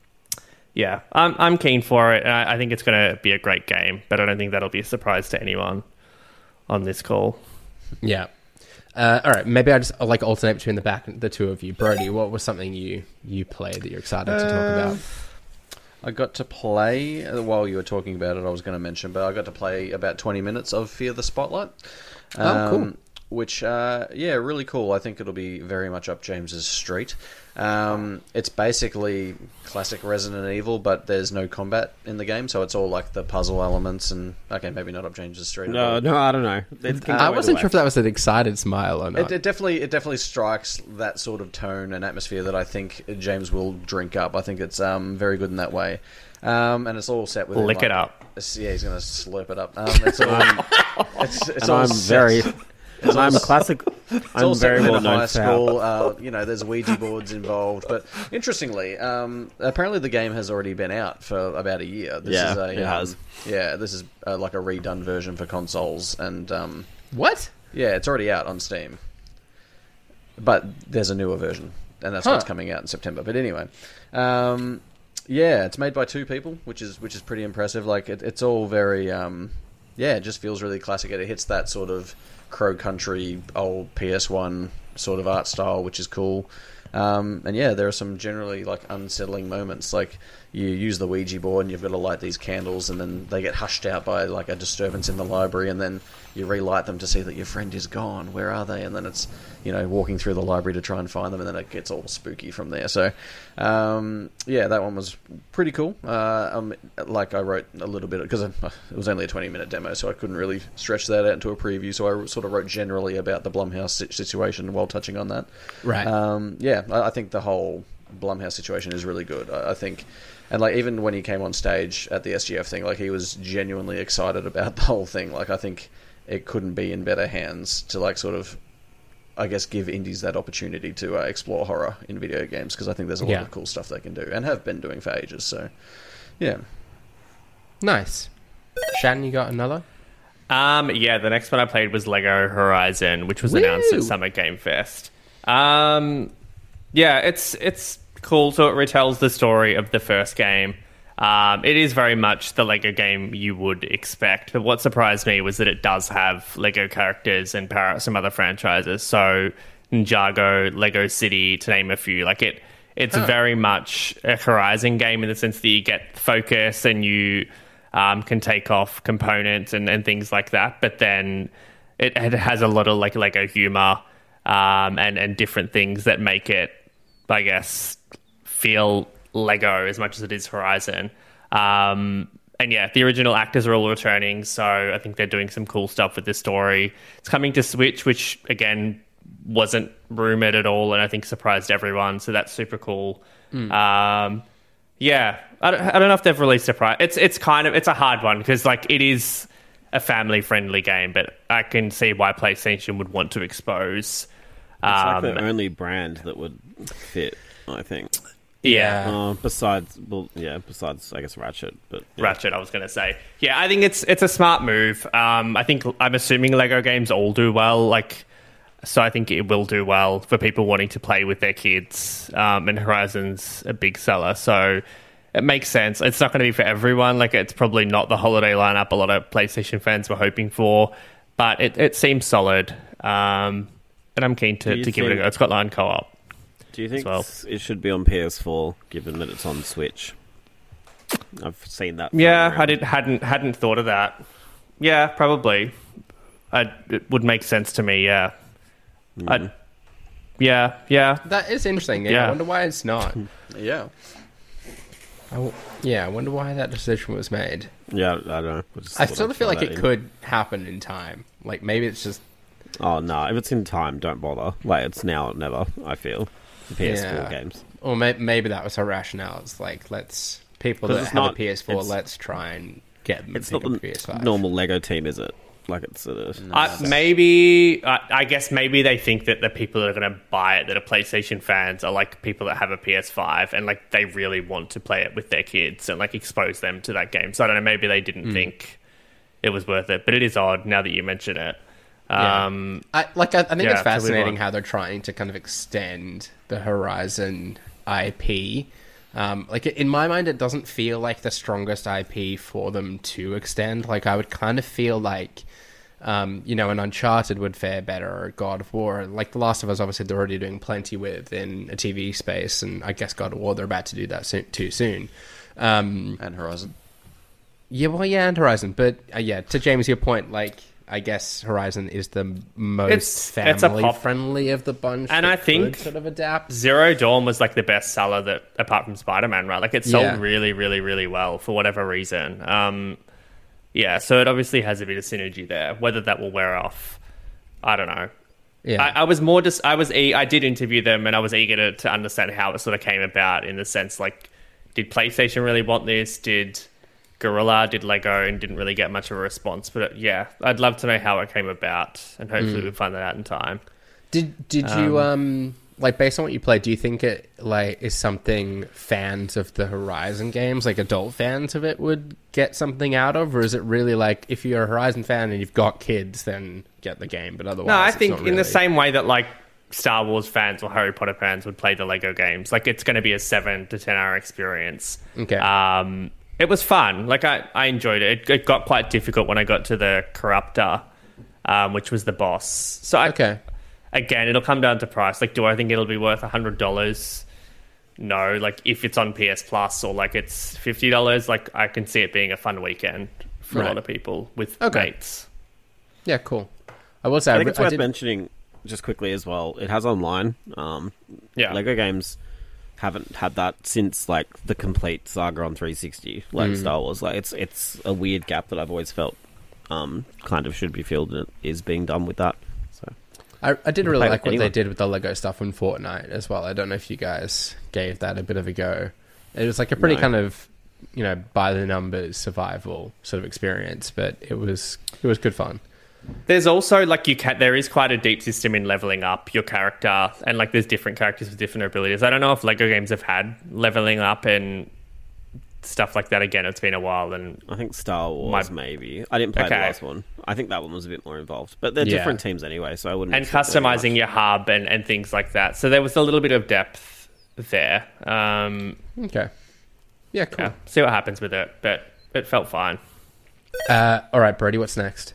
yeah, I'm I'm keen for it, and I, I think it's going to be a great game. But I don't think that'll be a surprise to anyone on this call. Yeah. Uh, all right, maybe I just I'll like alternate between the back the two of you. Brody, what was something you you played that you're excited to talk about? I got to play, while you were talking about it, I was going to mention, but I got to play about twenty minutes of Fear the Spotlight. Oh, cool. Um, which, uh, yeah, really cool. I think it'll be very much up James's street. Um, it's basically classic Resident Evil, but there's no combat in the game, so it's all like the puzzle elements and... Okay, maybe not up James's street. No, no, I don't know. It's I wasn't sure if that was an excited smile or not. It, it definitely, it definitely strikes that sort of tone and atmosphere that I think James will drink up. I think it's um, very good in that way. Um, and it's all set with... Lick like, it up. Yeah, he's going to slurp it up. Um, it's all... it's, it's and all I'm set. very... It's I'm all, classic. It's I'm all very set well in a high known for how- school. Uh, you know, there's Ouija boards involved. But interestingly, um, apparently the game has already been out for about a year. This Yeah, is a, it um, has. Yeah, this is uh, like a redone version for consoles, and um, What? yeah, it's already out on Steam. But there's a newer version, and that's Huh. what's coming out in September. But anyway, um, yeah, it's made by two people, which is which is pretty impressive. Like it, it's all very, um, yeah, it just feels really classic. It hits that sort of Crow Country old P S one sort of art style, which is cool. Um, and yeah, there are some generally like unsettling moments. Like you use the Ouija board and you've got to light these candles, and then they get hushed out by like a disturbance in the library, and then you relight them to see that your friend is gone. Where are they? And then it's, you know, walking through the library to try and find them, and then it gets all spooky from there. So um, yeah, that one was pretty cool. Uh, um, like I wrote a little bit because it was only a twenty minute demo, so I couldn't really stretch that out into a preview. So I sort of wrote generally about the Blumhouse situation while touching on that. Right. Um, yeah, I, I think the whole Blumhouse situation is really good. I, I think, and like even when he came on stage at the S G F thing, like he was genuinely excited about the whole thing. Like I think it couldn't be in better hands to like sort of, I guess, give indies that opportunity to uh, explore horror in video games, because I think there's a lot Yeah. of cool stuff they can do and have been doing for ages. So, yeah. Nice. Shannon, you got another? Um, yeah, the next one I played was Lego Horizon, which was announced Woo! at Summer Game Fest. Um, yeah, it's it's cool. So it retells the story of the first game. Um, it is very much the Lego game you would expect. But what surprised me was that it does have Lego characters and par- some other franchises. So Ninjago, Lego City, to name a few. Like it, it's Huh. very much a Horizon game in the sense that you get focus and you um, can take off components and, and things like that. But then it, it has a lot of like Lego humor um, and and different things that make it, I guess, feel Lego as much as it is Horizon. Um, and yeah, the original actors are all returning, so I think they're doing some cool stuff with this story. It's coming to Switch, which again wasn't rumored at all, and I think surprised everyone. So that's super cool. Mm. Um, yeah, I don't, I don't know if they've released a price. It's it's kind of it's a hard one because like it is a family friendly game, but I can see why PlayStation would want to expose. It's um, like the only brand that would fit, I think. Yeah. Uh, besides, well, yeah. Besides, I guess Ratchet, but yeah. Ratchet, I was going to say. Yeah, I think it's it's a smart move. Um, I think I'm assuming Lego games all do well. Like, so I think it will do well for people wanting to play with their kids. Um, and Horizon's a big seller, so it makes sense. It's not going to be for everyone. Like, it's probably not the holiday lineup a lot of PlayStation fans were hoping for, but it it seems solid. Um, and I'm keen to, to give it a go. It's got line co-op. Do you think well. it should be on P S four, given that it's on Switch? I've seen that. Yeah, I did hadn't hadn't thought of that. Yeah, probably. I, it would make sense to me. Yeah. Mm. I'd, yeah, yeah. That is interesting. Yeah, Yeah. I wonder why it's not. Yeah. I w- yeah, I wonder why that decision was made. Yeah, I don't know. I, just I thought sort I'd of feel throw like that it in. could happen in time. Like maybe it's just Oh no! If it's in time, don't bother. Like it's now or never. I feel for P S four Yeah. games. Or may- maybe that was her rationale. It's like, let's... People 'Cause that it's have not- a P S four, it's- let's try and get them It's to not pick up the a P S five. normal Lego team, is it? Like it's a, Uh, maybe uh, I guess maybe they think that the people that are going to buy it that are PlayStation fans are like people that have a P S five and like they really want to play it with their kids and like expose them to that game. So I don't know. Maybe they didn't Mm. think it was worth it, but it is odd now that you mention it. Yeah. Um, I, like, I, I think yeah, it's it's a weird fascinating one. how they're trying to kind of extend the Horizon I P. Um, like, in my mind, it doesn't feel like the strongest I P for them to extend. Like, I would kind of feel like, um, you know, an Uncharted would fare better, or God of War. Like, The Last of Us, obviously, they're already doing plenty with in a T V space, and I guess God of War, they're about to do that soon, too soon. Um, And Horizon. yeah, well, yeah, and Horizon. But, uh, yeah, to James, your point, like, I guess Horizon is the most It's- it's a family pop- friendly of the bunch, And that I think- could sort of adapt. Zero Dawn was like the best seller that, apart from Spider-Man, right? Like it sold Yeah. really, really, really well for whatever reason. Um, yeah, so it obviously has a bit of synergy there. Whether that will wear off, I don't know. Yeah, I, I was more just I was e- I did interview them and I was eager to, to understand how it sort of came about in the sense like, did PlayStation really want this? Did Guerrilla, did Lego, and didn't really get much of a response? But yeah, I'd love to know how it came about, and hopefully Mm. we'll find that out in time. Did did you um like based on what you played? Do you think it like is something fans of the Horizon games, like adult fans of it, would get something out of, or is it really like if you're a Horizon fan and you've got kids, then get the game? But otherwise, No, I it's think not in the really. same way that like Star Wars fans or Harry Potter fans would play the Lego games, like it's going to be a seven to ten hour experience. Okay. Um, it was fun. Like I, I enjoyed it. it. It got quite difficult when I got to the Corruptor, um, which was the boss. So I, Okay. again, it'll come down to price. Like, do I think it'll be worth a hundred dollars? No. Like, if it's on P S Plus or like it's fifty dollars, like I can see it being a fun weekend for Right. a lot of people with Okay. mates. Yeah, cool. I will say I I, think re- it's I worth did, mentioning just quickly as well. It has online. Um, Yeah. Lego games haven't had that since like the complete saga on three sixty, like Mm. Star Wars. Like it's it's a weird gap that I've always felt um, kind of should be filled, and it is being done with that. So I, I did You really play like with what they anyone. did with the Lego stuff in Fortnite as well. I don't know if you guys gave that a bit of a go. It was like a pretty No. kind of, you know, by the numbers survival sort of experience, but it was it was good fun. There's also like you can there is quite a deep system in leveling up your character, and like there's different characters with different abilities. I don't know if Lego games have had leveling up and stuff like that. Again, it's been a while, and I think Star Wars My- maybe. I didn't play Okay. the last one. I think that one was a bit more involved, but they're Yeah. different teams anyway, so I wouldn't. and expect very customizing much. your hub and, and things like that. So there was a little bit of depth there. Um, Okay. Yeah, cool. yeah, see what happens with it, but it felt fine. Uh, all right, Brody, what's next?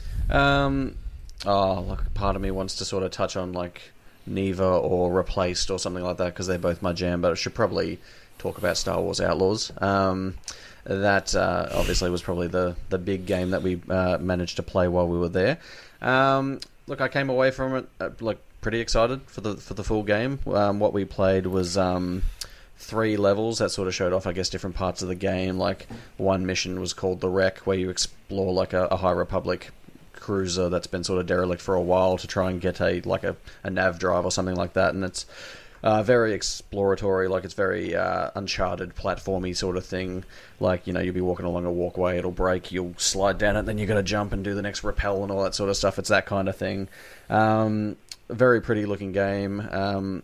Um, oh, like part of me wants to sort of touch on like Neva or Replaced or something like that because they're both my jam. But I should probably talk about Star Wars Outlaws. Um, that uh, obviously was probably the the big game that we uh, managed to play while we were there. Um, look, I came away from it uh, like pretty excited for the for the full game. Um, what we played was. Um, Three levels that sort of showed off, I guess, different parts of the game. Like one mission was called The Wreck, where you explore like a, a High Republic cruiser that's been sort of derelict for a while to try and get a like a, a nav drive or something like that. And it's uh, very exploratory, like it's very uh, Uncharted platformy sort of thing. Like, you know, you'll be walking along a walkway, it'll break, you'll slide down it, then you got to jump and do the next rappel and all that sort of stuff. It's that kind of thing. Um, very pretty looking game. Um,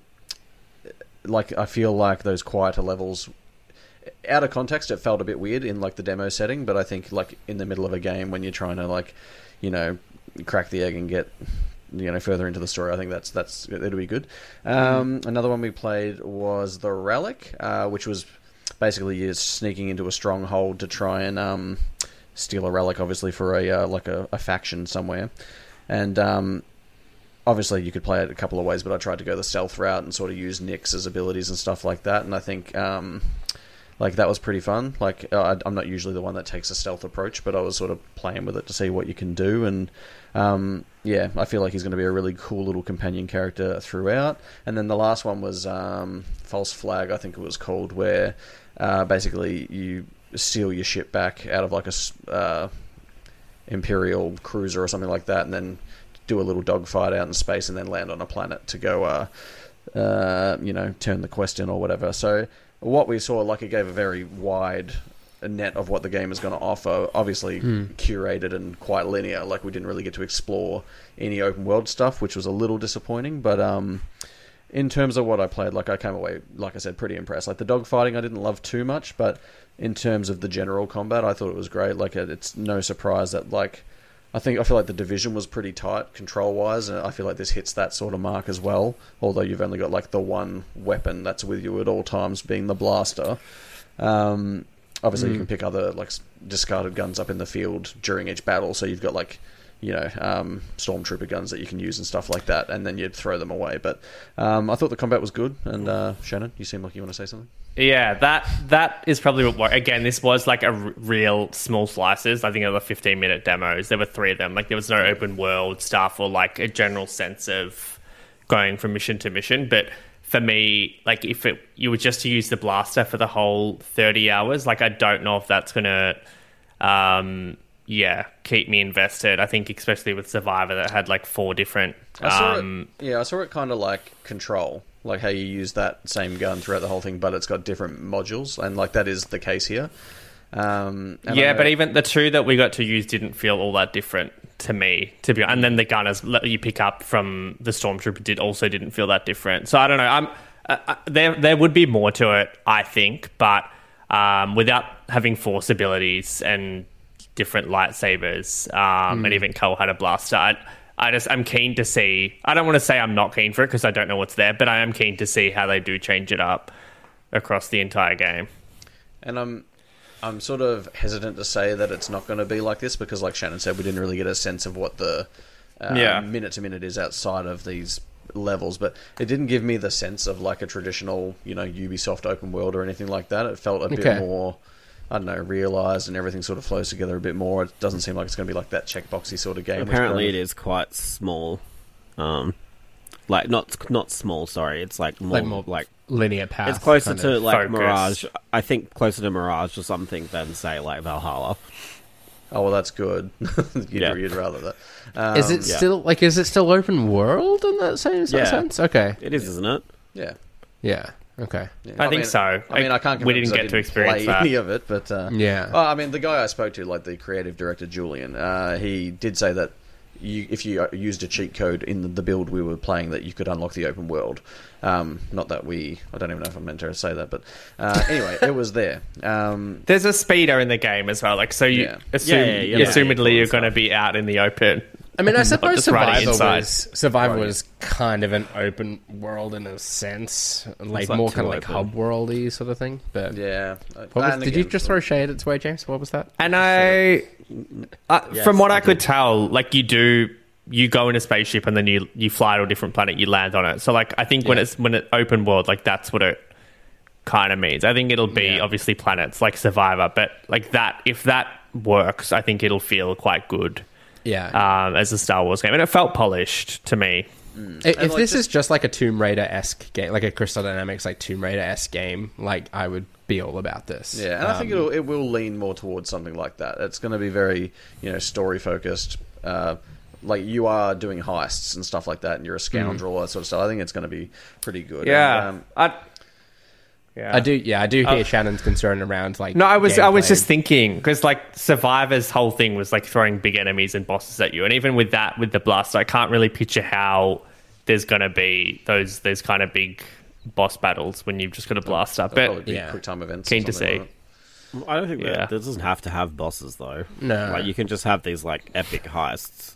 like I feel like those quieter levels, out of context, it felt a bit weird in like the demo setting. But I think like in the middle of a game when you're trying to like, you know, crack the egg and get, you know, further into the story, I think that's that's it'll be good. Um, mm. Another one we played was The Relic, uh, which was basically you're sneaking into a stronghold to try and um, steal a relic, obviously for a uh, like a, a faction somewhere, and. Um, Obviously, you could play it a couple of ways, but I tried to go the stealth route and sort of use Nyx's abilities and stuff like that. And I think, um, like, that was pretty fun. Like, uh, I'm not usually the one that takes a stealth approach, but I was sort of playing with it to see what you can do. And, um, yeah, I feel like he's going to be a really cool little companion character throughout. And then the last one was um, False Flag, I think it was called, where uh, basically you steal your ship back out of, like, a uh, Imperial cruiser or something like that, and then do a little dogfight out in space and then land on a planet to go, uh, uh, you know, turn the quest in or whatever. So what we saw, like, it gave a very wide net of what the game is going to offer. Obviously mm. curated and quite linear. Like, we didn't really get to explore any open world stuff, which was a little disappointing. But um, in terms of what I played, like, I came away, like I said, pretty impressed. Like, the dogfighting I didn't love too much, but in terms of the general combat, I thought it was great. Like, it's no surprise that, like, I think I feel like the Division was pretty tight control-wise, and I feel like this hits that sort of mark as well. Although you've only got like the one weapon that's with you at all times, being the blaster. Um, obviously, mm. you can pick other like discarded guns up in the field during each battle, so you've got like you know um, stormtrooper guns that you can use and stuff like that, and then you'd throw them away. But um, I thought the combat was good. And uh, Shannon, you seem like you want to say something. Yeah, that that is probably what. Again, this was like a r- real small slices. I think it was fifteen minute demos. There were three of them. Like there was no open world stuff or like a general sense of going from mission to mission. But for me, like if it you were just to use the blaster for the whole thirty hours, like I don't know if that's gonna, um, yeah, keep me invested. I think especially with Survivor that had like four different. I saw Um, it, yeah, I saw it kind of like Control, like how you use that same gun throughout the whole thing, but it's got different modules, and like that is the case here. Um, and yeah, I- but even the two that we got to use didn't feel all that different to me, to be honest. And then the gunners that you pick up from the Stormtrooper did also didn't feel that different. So I don't know. I'm uh, uh, there. There would be more to it, I think, but um, without having force abilities and different lightsabers, um, and even Cole had a blaster. I, I just I'm keen to see. I don't want to say I'm not keen for it because I don't know what's there, but I am keen to see how they do change it up across the entire game. And I'm I'm sort of hesitant to say that it's not going to be like this because, like Shannon said, we didn't really get a sense of what the uh, Yeah. minute to minute is outside of these levels. But it didn't give me the sense of like a traditional, you know, Ubisoft open world or anything like that. It felt a bit Okay. more, I don't know, realised, and everything sort of flows together a bit more. It doesn't seem like it's going to be like that checkboxy sort of game. which Apparently, kind it of- is quite small. Um, like not not small. Sorry, it's like more Like like, more linear path. it's closer kind to of. like focus. Mirage. I think closer to Mirage or something than say like Valhalla. Oh well, that's good. you'd, Yeah. you'd rather that. Um, Is it yeah. still like? Is it still open world in that same sort of Yeah. sense? Okay. It is, isn't it? Yeah. Yeah. Okay. Yeah. I think mean, so. I mean, I can't. We confirm didn't 'cause I get to experience play that. any of it, but uh, Yeah. Well, I mean, the guy I spoke to, like the creative director Julian, uh, he did say that you, if you used a cheat code in the, the build we were playing, that you could unlock the open world. Um, not that we, I don't even know if I'm meant to say that, but uh, anyway, it was there. Um, There's a speeder in the game as well. Like, so you Yeah. assume, Yeah, yeah, yeah. assumedly Yeah. you're going to be out in the open. I mean, I suppose just riding Survivor inside. was Survivor was kind of an open world in a sense, like, like more too kind of like open. hub worldy sort of thing. But yeah. what was, And did you again, just throw shade its way, James? What was that? And I, uh, Yes, from what I, I could did. tell, like you do, you go in a spaceship and then you you fly to a different planet, you land on it. So like I think when Yeah. it's when it's open world, like that's what it kind of means. I think it'll be Yeah. obviously planets like Survivor, but like that if that works, I think it'll feel quite good Yeah. um, as a Star Wars game, and it felt polished to me. if if like, this just- is just like a Tomb Raider esque game, like a Crystal Dynamics like Tomb Raider esque game, like I would be all about this. Yeah, and I think Um, it'll it will lean more towards something like that. It's going to be very, you know, story focused. Uh, like you are doing heists and stuff like that, and you're a scoundrel, all that sort of stuff. I think it's going to be pretty good. Yeah, And, um, I. Yeah. I do. Yeah, I do hear Uh, Shannon's concern around like. No, I was I was gameplay. just thinking because like Survivor's whole thing was like throwing big enemies and bosses at you, and even with that, with the blaster, I can't really picture how there's gonna be those those kind of big boss battles when you've just got a blaster. there'll probably But be yeah. quick time events. Keen or to something see. like that. I don't think Yeah. that that doesn't have to have bosses though. No. Like you can just have these like epic heists.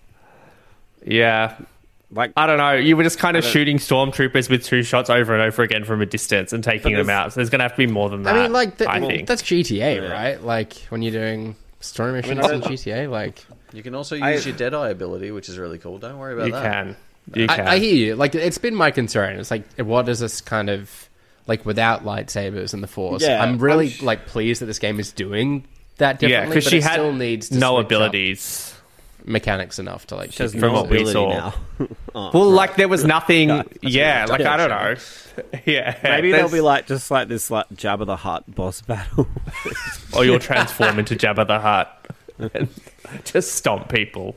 yeah, Like I don't know. You were just kind of I don't- shooting stormtroopers with two shots over and over again from a distance and taking But them there's- out. So there's gonna have to be more than that. I mean, like th- I well, think that's G T A, Yeah. right? Like when you're doing story missions I in don't- G T A, like You can also use I- your Deadeye ability, which is really cool. Don't worry about you that. can. You can. I, I hear you. Like it's been my concern. It's like what is this kind of like without lightsabers and the Force? Yeah, I'm really I'm sh- like pleased that this game is doing that yeah, differently. because but she it had still needs to no switch up abilities. mechanics enough to like. she has keep from no using what we it. ability saw. now. Oh, Well, right. like there was nothing. Yeah, that's yeah, what like I'm I don't saying. know. Yeah, Maybe there's- there'll be like just like this like Jabba the Hutt boss battle. or you'll transform into Jabba the Hutt and just stomp people.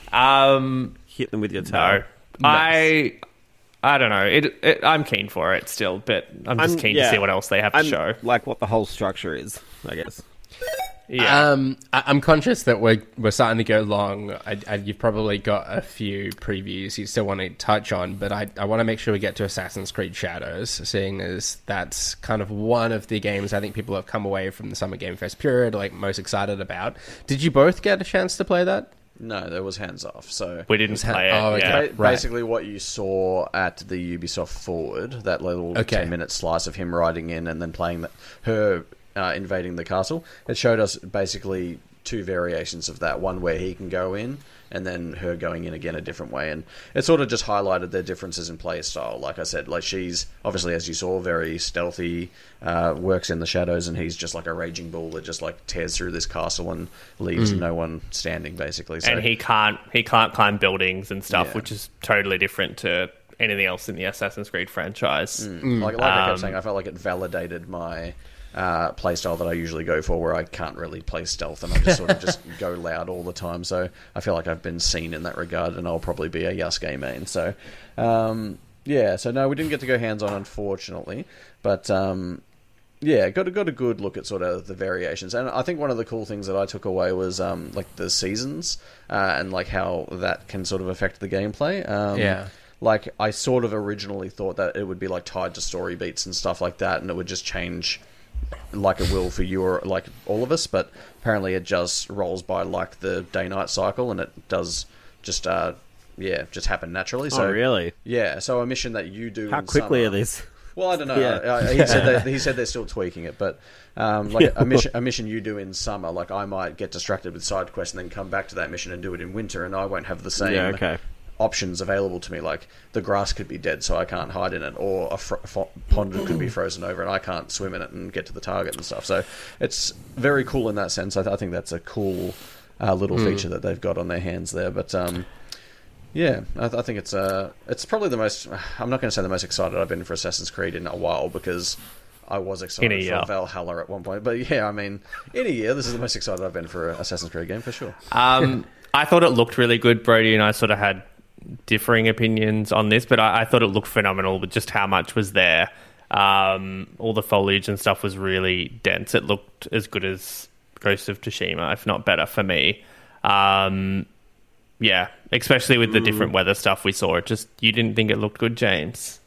Um, Hit them with your no, tail. I, I don't know. It, it, I'm keen for it still, but I'm just I'm- keen yeah. to see what else they have to I'm show. like what the whole structure is, I guess. Yeah, Um, I, I'm conscious that we're we're starting to go long. I, I, you've probably got a few previews you still want to touch on, but I, I want to make sure we get to Assassin's Creed Shadows, seeing as that's kind of one of the games I think people have come away from the Summer Game Fest period like most excited about. Did you both get a chance to play that? No, there was hands off. So we didn't ha- play it. oh, okay. yeah. Ba- right. basically, what you saw at the Ubisoft Forward, that little Okay. ten-minute slice of him riding in and then playing the, her uh, invading the castle, it showed us basically two variations of that. One where he can go in, and then her going in again a different way. And it sort of just highlighted their differences in play style. Like I said, like she's obviously, as you saw, very stealthy, uh, works in the shadows, and he's just like a raging bull that just like tears through this castle and leaves mm. no one standing, basically. So, and he can't he can't climb buildings and stuff, Yeah. which is totally different to anything else in the Assassin's Creed franchise. Mm. Like, like I Um, kept saying, I felt like it validated my uh, play style that I usually go for, where I can't really play stealth and I just sort of just go loud all the time. So I feel like I've been seen in that regard, and I'll probably be a Yasuke main. So um, yeah, so no, we didn't get to go hands on, unfortunately, but um, yeah, got a, got a good look at sort of the variations. And I think one of the cool things that I took away was um, like the seasons uh, and like how that can sort of affect the gameplay. Um, Yeah. Like, I sort of originally thought that it would be, like, tied to story beats and stuff like that, and it would just change like it will for you or, like, all of us, but apparently it just rolls by, like, the day-night cycle, and it does just, uh, yeah, just happen naturally. So, oh, really? Yeah, so a mission that you do How in quickly summer, are these? Well, I don't know. Yeah. Uh, he said that, he said they're still tweaking it, but um, like a mission, a mission you do in summer, like I might get distracted with side quests and then come back to that mission and do it in winter, and I won't have the same Yeah, okay. options available to me. Like the grass could be dead, so I can't hide in it, or a fr- fo- pond could be frozen over, and I can't swim in it and get to the target and stuff. So it's very cool in that sense. I, th- I think that's a cool uh, little mm. feature that they've got on their hands there. But um, yeah, I, th- I think it's uh, it's probably the most. I'm not going to say the most excited I've been for Assassin's Creed in a while, because I was excited for Valhalla at one point. But yeah, I mean, in a year, this is the most excited I've been for an Assassin's Creed game for sure. Um, I thought it looked really good. Brody and I sort of had differing opinions on this, but I, I thought it looked phenomenal with just how much was there. Um, all the foliage and stuff was really dense. It looked as good as Ghost of Tsushima, if not better for me. Um, yeah, especially with the different weather stuff we saw. It just, you didn't think it looked good, James?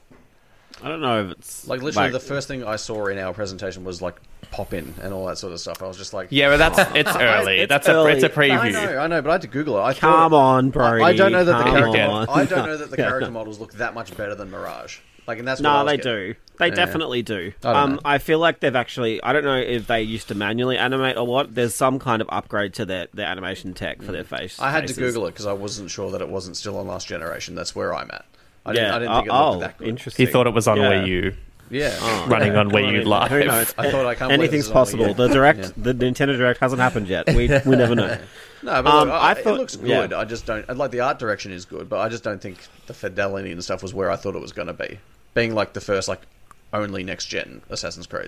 I don't know if it's... Like, literally, like, the first thing I saw in our presentation was, like, pop-in and all that sort of stuff. I was just like... Yeah, but that's it's early. It's that's early. a it's a preview. I know, I know, but I had to Google it. I Come thought, on, Brody. I, I don't know that the Come character. on. I don't know that the character models look that much better than Mirage. Like, and that's what I No, was they getting. do. They Yeah. definitely do. I don't Um, know. I feel like they've actually... I don't know if they used to manually animate or what. There's some kind of upgrade to their, their animation tech for their face. I had faces. to Google it because I wasn't sure that it wasn't still on last generation. That's where I'm at. I Yeah. didn't, I didn't think it oh, looked that good. interesting. He thought it was on Yeah. Wii U, Yeah. Oh, running yeah. on Wii I U mean, Live. Who knows? I thought I can't believe Anything's this is on possible. Wii U. The direct, Yeah. the Nintendo Direct hasn't happened yet. We we never know. No, but Um, look, I, I thought- it looks yeah. good. I just don't... Like, the art direction is good, but I just don't think the fidelity and stuff was where I thought it was going to be. Being, like, the first, like, only next-gen Assassin's Creed.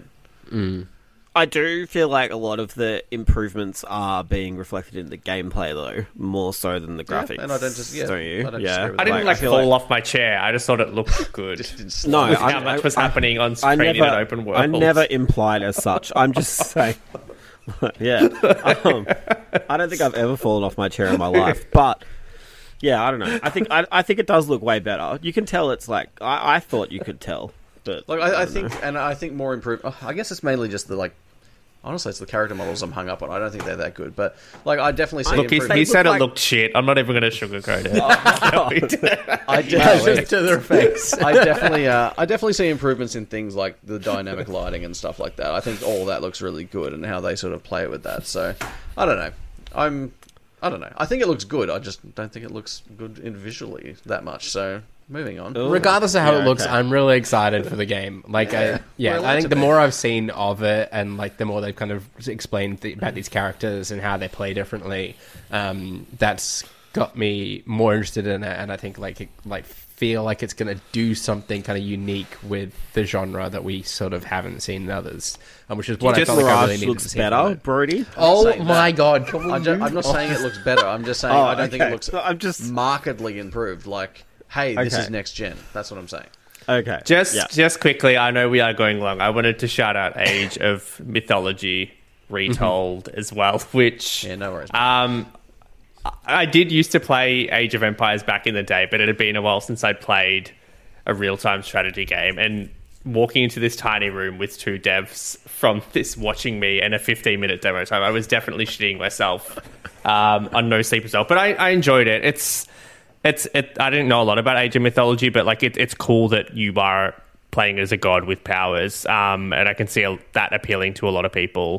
I do feel like a lot of the improvements are being reflected in the gameplay, though, more so than the Yeah, graphics. and I don't just- yeah, don't you? I don't yeah, disagree with I didn't Like, like, I feel fall like- off my chair. I just thought it looked good. Just didn't No, with I- how much I- was I- happening on I screen never, in an open world. I never implied as such. I'm just saying. yeah, um, I don't think I've ever fallen off my chair in my life, but yeah, I don't know. I think I, I think it does look way better. You can tell it's like I, I thought you could tell, but Like, I, I don't think... know. And I think more improved... I guess it's mainly just the, like... Honestly, it's the character models I'm hung up on. I don't think they're that good, but like I definitely see Look, he, improvement. he said look it like- looked shit. I'm not even going to sugarcoat it. I definitely, to their face. I definitely, uh, I definitely see improvements in things like the dynamic lighting and stuff like that. I think all that looks really good, and how they sort of play with that. So, I don't know. I'm, I don't know. I think it looks good. I just don't think it looks good in visually that much. So, moving on. Ooh. Regardless of how Yeah, it looks, okay. I'm really excited for the game. Like, Yeah. I, yeah, We're allowed I to think the be. more I've seen of it, and like the more they've kind of explained th- about these characters and how they play differently, um, that's got me more interested in it. And I think like it, like feel like it's going to do something kind of unique with the genre that we sort of haven't seen in others, um, which is what I just- felt like I Mirage really needed looks to see. better, from it. Brody. Oh saying my that. god! Can we I ju- move I'm not on? saying it looks better. I'm just saying Oh, I don't think okay. it looks No, I'm just- markedly improved. Like, hey, this Okay. is next gen. That's what I'm saying. Okay, Just yeah. just quickly, I know we are going long. I wanted to shout out Age of Mythology Retold as well, which Yeah, no worries. um, I did used to play Age of Empires back in the day, but it had been a while since I'd played a real-time strategy game. And walking into this tiny room with two devs from this watching me and a fifteen-minute demo time, I was definitely shitting myself um, on no sleep as well. But I, I enjoyed it. It's it's it. I didn't know a lot about Age of Mythology, but like it, it's cool that you are playing as a god with powers, um, and I can see a, that appealing to a lot of people.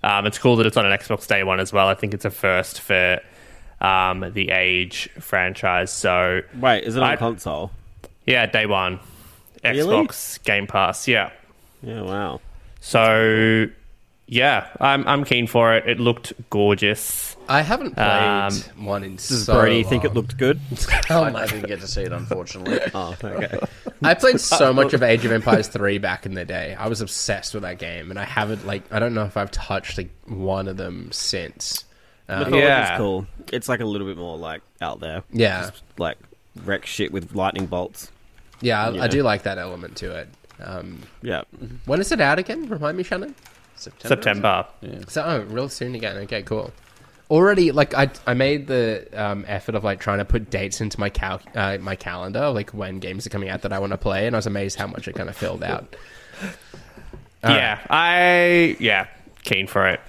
Um, it's cool that it's on an Xbox Day One as well. I think it's a first for um, the Age franchise. So Wait, is it on I- console? yeah, Day One, Really? Xbox Game Pass. Yeah. Yeah, wow. So yeah, I'm I'm keen for it. It looked gorgeous. I haven't played Um, one in Does so Brody think it long. looked good? Oh I, my I didn't get to see it, unfortunately. Oh, okay. I played so much of Age of Empires three back in the day. I was obsessed with that game, and I haven't like I don't know if I've touched like one of them since. The Um, Mythology Yeah. is cool. It's like a little bit more like out there. Yeah. Just, like wreck shit with lightning bolts. yeah, I, Yeah. I do like that element to it. Um, Yeah. when is it out again? Remind me, Shannon. September. September. Yeah. So oh, real soon again. Okay, cool. Already, like I, I made the um, effort of like trying to put dates into my cal- uh, my calendar, like when games are coming out that I want to play, and I was amazed how much it kind of filled out. All yeah, I yeah keen for it.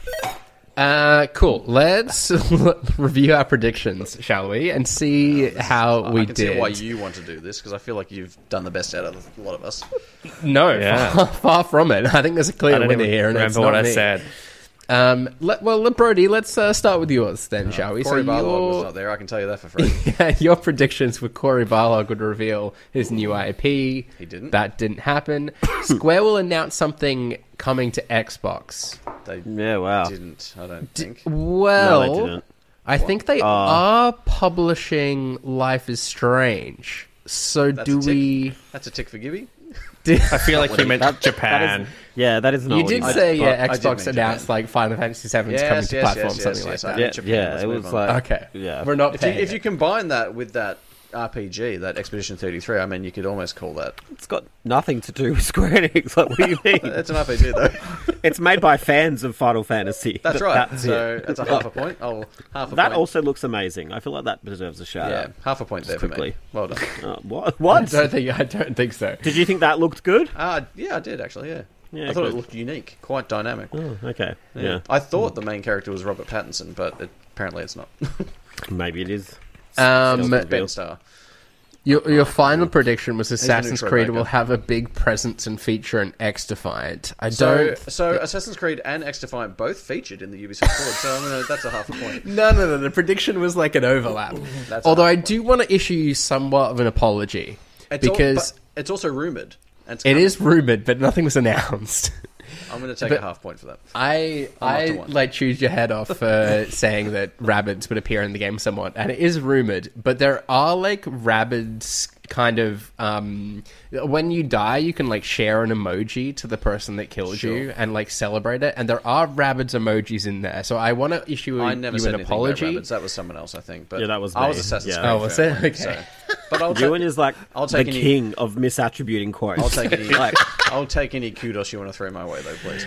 Uh, cool. Let's review our predictions, shall we, and see how we I can did. see why you want to do this, because I feel like you've done the best out of a lot of us. No, Yeah. far, far from it. I think there's a I clear don't winner even here, and it's remember what not I me. said. Um, let, well, Brody, let's uh, start with yours then, shall we? Corey so Barlog was your, not there, I can tell you that for free. yeah, your predictions for Corey Barlog would reveal his new I P. He didn't. That didn't happen. Square will announce something coming to Xbox. They Yeah, wow. didn't, I don't think. Well, No, they didn't. I think they Uh, are publishing Life is Strange. So That's do a tick. we? That's a tick for Gibby. Do, I feel like you meant That- Japan. That is, yeah, that is not you what did he say, meant, yeah, I did Xbox mean announced Japan. like Final Fantasy seven is Yes, coming to yes, platforms, yes, something yes, like yes, I that. did. Yeah, Japan, yeah, let's it move was on. like Okay, yeah. we're not If you, paying. if you it. combine that with that R P G, that Expedition thirty-three, I mean, you could almost call that. It's got nothing to do with Square Enix. Like, what do you mean? It's an R P G, though. It's made by fans of Final Fantasy. That's Th- right. That's so it. that's a half a point. Oh, half a That point. also looks amazing. I feel like that deserves a shout Yeah, out. half a point there Just for me. quickly. Well done. Uh, what? I What? don't think. I don't think so. Did you think that looked good? Uh, yeah, I did, actually, yeah. Yeah, I thought good. it looked unique, quite dynamic. Oh, okay. Yeah. Yeah. I thought the main character was Robert Pattinson, but it, apparently it's not. Maybe it is. Um, Ben Starr. Your your final prediction was Assassin's Troy Creed Baker. will have a big presence and feature in X Defiant. I So, don't. so Assassin's Creed and X Defiant both featured in the Ubisoft Forward, so I'm gonna, that's a half a point. No, no, no. The prediction was like an overlap. That's a Although half I a point. do want to issue you somewhat of an apology It's al- because but it's also rumored. And it's it coming. is rumored, but nothing was announced. I'm going to take but- a half point for that. I I'm up to I one. like chewed your head off for saying that rabbits would appear in the game somewhat, and it is rumored, but there are like rabbits kind of um when you die you can like share an emoji to the person that killed Sure. you and like celebrate it, and there are rabbits emojis in there, so I want to issue I never you said an anything about apology. rabbits. That was someone else, I think. But Yeah, that was I was me. Assassin's Yeah. Creed. Oh, was fan, it? Okay. so- But I'll take. Ewan is like I'll the take any- king of misattributing quotes. I'll take any. like, I'll take any kudos you want to throw my way, though, please.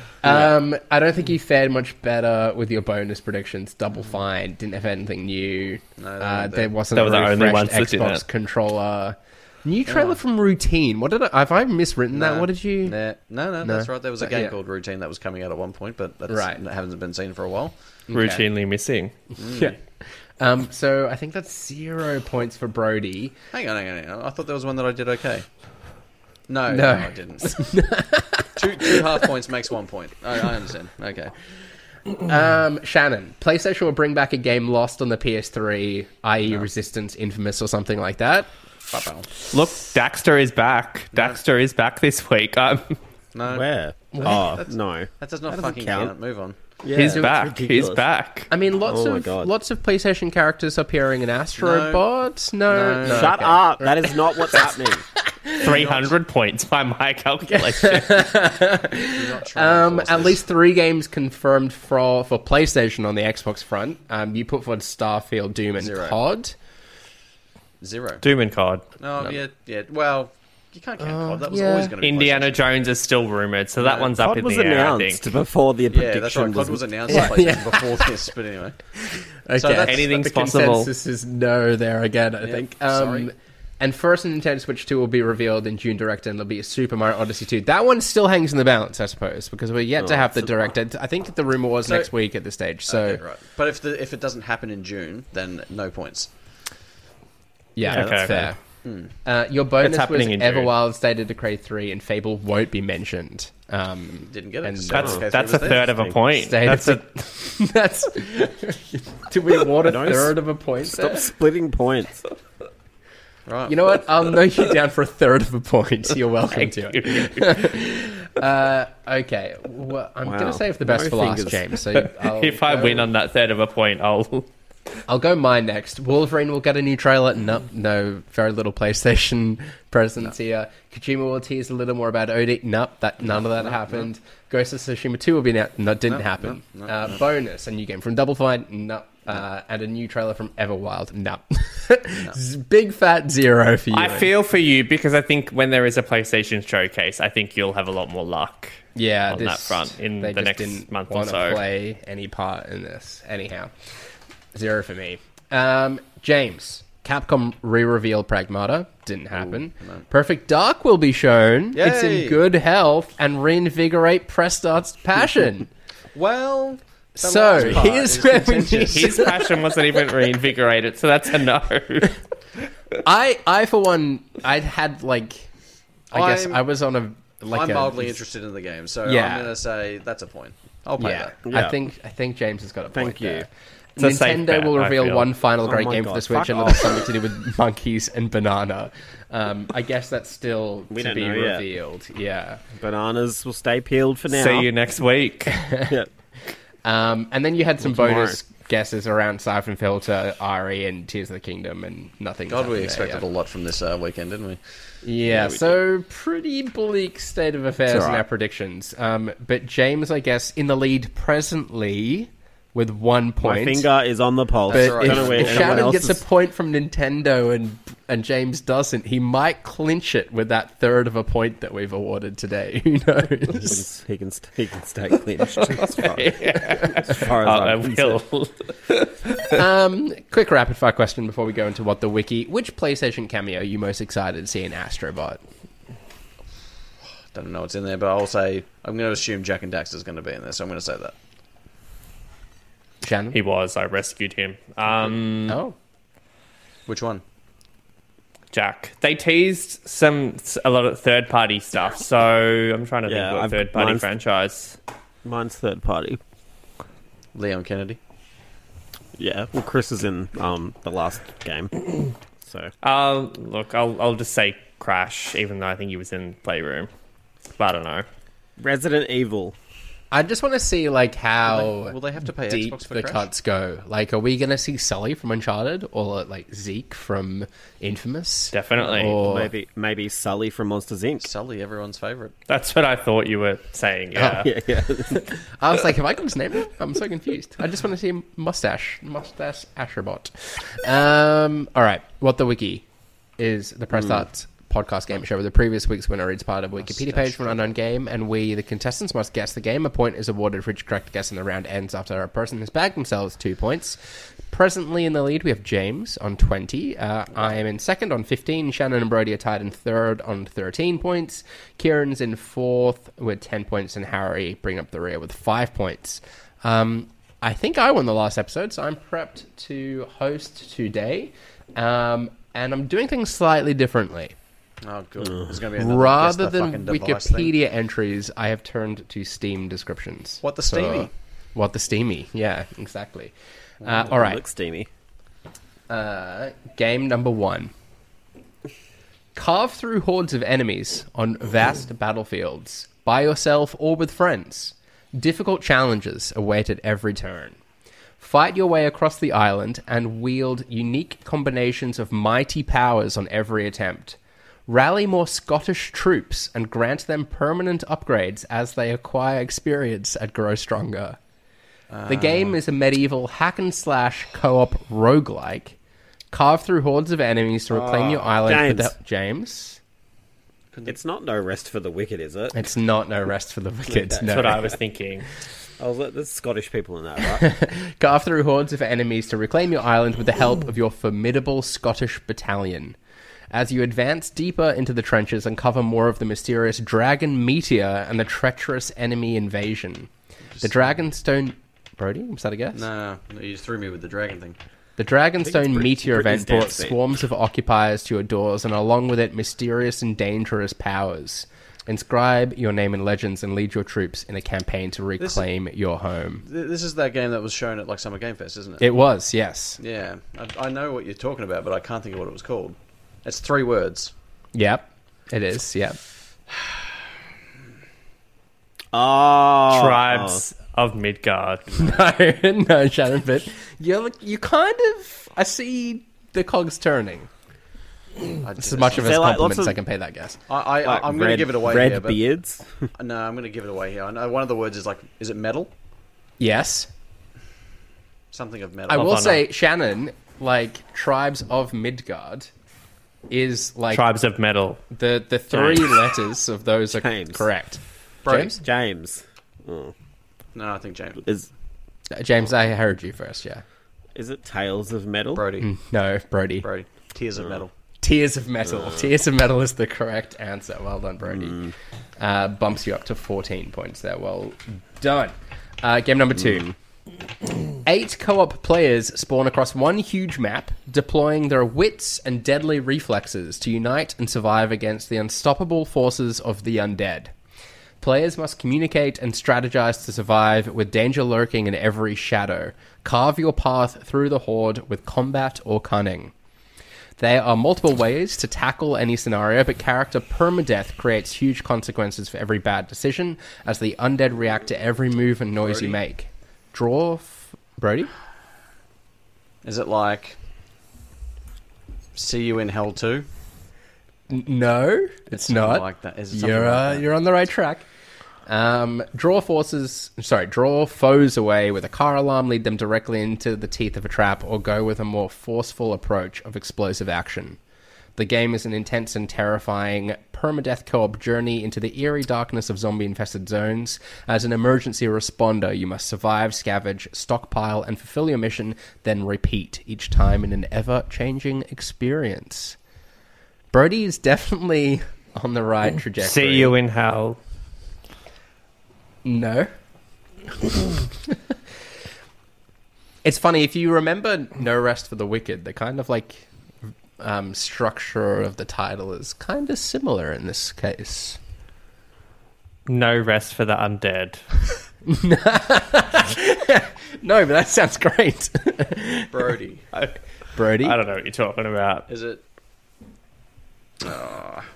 Um, I don't think you fared much better with your bonus predictions. Double Fine didn't have anything new. No, they uh, weren't there there. wasn't That a was the only refreshed ones that Xbox didn't. controller. New trailer from Routine. What did I? Have I miswritten that? No. What did you? Nah, no, no, that's right. There was a But, game yeah. called Routine that was coming out at one point, but that's, Right. that hasn't been seen for a while. Routinely missing. Yeah. Um, so I think that's zero points for Brody. Hang on, hang on, hang on. I thought there was one that I did okay. No, No. no, I didn't. two, two half points makes one point. I, I understand. Okay. Um, Shannon, PlayStation will bring back a game lost on the P S three, that is. Resistance, Infamous, or something like that. Ba-bow. Look, Daxter is back. Daxter is back this week. Um, No, where? Oh, That's- no. that does not That doesn't fucking count. count. Move on. Yeah, he's it's back. He's ridiculous. back. I mean, lots Oh my of God. lots of PlayStation characters appearing in Astro Bot. No, No. no, Shut okay. up. That is not what's happening. three hundred points by my calculation. Do not try and Um, force at this. least three games confirmed for for PlayStation on the Xbox front. Um, you put forward Starfield, Doom, and C Zero. O D. Zero. Doom and C O D. No, yeah, yeah. Well, you can't count C O D. That was yeah. always going to be Indiana PlayStation. Jones is still rumored, so that No, one's C up O D in was the air, I announced think. before the Yeah, prediction that's right. C O D was announced Yeah. on PlayStation Yeah. before this, but anyway. Okay, So that's- Anything's the possible. consensus is no there again, I Yeah, think. sorry. Um, and first Nintendo Switch two will be revealed in June Direct, and there'll be a Super Mario Odyssey two. That one still hangs in the balance, I suppose, because we're yet to Oh, have the so- Direct. I think the rumor was So- next week at this stage. So Okay, right. But if the if it doesn't happen in June, then no points. yeah, Yeah, that's okay. fair. Uh, your bonus was happening in June. Everwild State of Decay three and Fable won't be mentioned. Um, Didn't get it. and So That's okay, that's so a it was third of a there. point. State That's of a, That's. Did we award a Don't third of a point? Stop there? splitting points. Right. You know what? I'll note you down for a third of a point. You're welcome Thank to you. it. Uh, okay. Well, I'm Wow. going to save the best No for last, fingers. James. So I'll if I go- win on that third of a point, I'll. I'll go mine next. Wolverine will get a new trailer. No, no, very little PlayStation presence here. Kojima will tease a little more about Odi. Nope, that none of that happened. Ghost of Tsushima two will be now. No, didn't No, happen. no, no, uh, no. Bonus, a new game from Double Fine. No. Uh, and a new trailer from Everwild. No. Big fat zero for you. I feel for you because I think when there is a PlayStation showcase, I think you'll have a lot more luck. yeah, on this, that front in they the just next didn't month or want to so. play any part in this. Anyhow, zero for me. Um, James, Capcom re-reveal Pragmata. Didn't happen. Ooh, no. Perfect Dark will be shown. It's in Yay. good health and reinvigorate Prestart's passion. Well, the So, last part here's is where we contentious. need- His passion wasn't even reinvigorated, so that's a no. I, I for one, I'd had like, I guess I'm- I was on a like I'm a, mildly interested in the game, so Yeah. I'm going to say that's a point. I'll pay Yeah, that. Yeah. I think I think James has got a point Thank you. there. It's a safe Nintendo bet, will I reveal feel. one final Oh great my game for God, the Switch, fuck and off. it's something to do with monkeys and banana. Um, I guess that's still We to don't be know yet. revealed. Yeah. Bananas will stay peeled for now. See you next week. Yeah. Um, and then you had some Well, tomorrow. bonus guesses around Siphon Filter, Ari, and Tears of the Kingdom, and nothing. God, we happened expected there a lot from this uh, weekend, didn't we? yet. Yeah, we so pretty bleak state of affairs It's in alright. our predictions. Um, but James, I guess, in the lead presently with one My point. finger is on the pulse. But alright. if, Don't know where if anyone Shannon else gets is- a point from Nintendo and and James doesn't, he might clinch it with that third of a point that we've awarded today. Who knows? he can he can stay clinched as far, as, far as Oh, I I'm concerned. will. um, quick rapid fire question before we go into what the wiki. Which PlayStation cameo are you most excited to see in Astrobot? Don't know what's in there, but I'll say I'm going to assume Jack and Daxter's going to be in there, so I'm going to say that. Shannon? He was. I rescued him. Um, Oh. Which one? Jack. They teased some a lot of third party stuff, so I'm trying to Yeah, think what I've- third party mine's- franchise. Mine's third party. Leon Kennedy. Yeah, well, Chris is in um the last game, so Uh, look, I'll I'll just say Crash, even though I think he was in Playroom. But I don't know. Resident Evil. I just want to see like how Will they- will they have to pay deep Xbox for the Crash? cuts go. Like, are we going to see Sully from Uncharted or like Zeke from Infamous? Definitely. Or Maybe maybe Sully from Monsters Incorporated. Sully, everyone's favourite. That's what I thought you were saying. Yeah. Yeah, yeah. I was like, have I got his name wrong? I'm so confused. I just want to see a mustache. Mustache Asherbot. Um, all right. What the Wiki is the Press Starts podcast game show where the previous week's winner reads part of a Wikipedia page from an unknown game, and we, the contestants, must guess the game. A point is awarded for each correct guess, and the round ends after a person has bagged themselves two points. Presently in the lead, we have James on twenty. Uh, I am in second on fifteen. Shannon and Brody are tied in third on thirteen points. Kieran's in fourth with ten points, and Harry bring up the rear with five points. Um, I think I won the last episode, so I'm prepped to host today. Um, and I'm doing things slightly differently. Oh, good. There's going to be another Rather guess the than fucking device thing. Wikipedia entries, I have turned to Steam descriptions. What the So- steamy? what the steamy? Yeah, exactly. Uh, all right. Looks steamy. Uh, game number one. Carve through hordes of enemies on vast battlefields, by yourself or with friends. Difficult challenges await at every turn. Fight your way across the island and wield unique combinations of mighty powers on every attempt. Rally more Scottish troops and grant them permanent upgrades as they acquire experience and grow stronger. The game is a medieval hack and slash co-op roguelike. Carve through hordes of enemies to reclaim your island. James. With the- James? It's not No Rest for the Wicked, is it? It's not No Rest for the Wicked. That's No. That's what I was thinking. Oh, there's Scottish people in that, right? Carve through hordes of enemies to reclaim your island with the help of your formidable Scottish battalion. As you advance deeper into the trenches, uncover more of the mysterious dragon meteor and the treacherous enemy invasion. The Dragonstone... Brody, was that a guess? No, no, you just threw me with the dragon thing. The Dragonstone Brit- meteor Britney's event brought dance beat. swarms of occupiers to your doors, and along with it, mysterious and dangerous powers. Inscribe your name in legends and lead your troops in a campaign to reclaim your home. Th- This is that game that was shown at like Summer Game Fest, isn't it? It was, yes. Yeah, I, I know what you're talking about, but I can't think of what it was called. It's three words. Yep, it is, yep. Oh, Tribes of Midgard. No, no, Shannon, but you're, you kind of... I see the cogs turning. I It's just- as much of a Say, like, compliment lots as of- I can pay that guess. I, I, like I'm going to red- give it away red here, but beards. no, I'm going to give it away here. I know one of the words is like, is it metal? Yes. Something of metal. I will honor. say, Shannon, like, Tribes of Midgard is like... Tribes of Metal. The, the three James. letters of those are James. correct. Brody. James? James. Oh. No, I think James. Is Uh, James, I heard you first, yeah. is it Tales of Metal? Brody. Mm, no, Brody. Brody. Tears of metal. Tears of Metal. Tears of Metal is the correct answer. Well done, Brody. Uh, bumps you up to fourteen points there. Well done. Uh, game number two. Eight co-op players spawn across one huge map, deploying their wits and deadly reflexes to unite and survive against the unstoppable forces of the undead. Players must communicate and strategize to survive, with danger lurking in every shadow. Carve your path through the horde with combat or cunning. There are multiple ways to tackle any scenario, but character permadeath creates huge consequences for every bad decision, as the undead react to every move and noise you make. Draw... F- Brody? Is it like See You in Hell two? N- no, it's something not. like that. Is it something You're, like uh, that? you're on the right track. Um, draw forces, sorry, draw foes away with a car alarm, lead them directly into the teeth of a trap, or go with a more forceful approach of explosive action. The game is an intense and terrifying permadeath co-op journey into the eerie darkness of zombie-infested zones. As an emergency responder, you must survive, scavenge, stockpile, and fulfill your mission, then repeat, each time in an ever-changing experience. Brody is definitely on the right trajectory. See you in hell. No. It's funny, if you remember No Rest for the Wicked, the kind of like um, structure of the title is kind of similar in this case. No rest for the undead. No, but that sounds great. Brody. I, Brody? I don't know what you're talking about. Is it? Oh,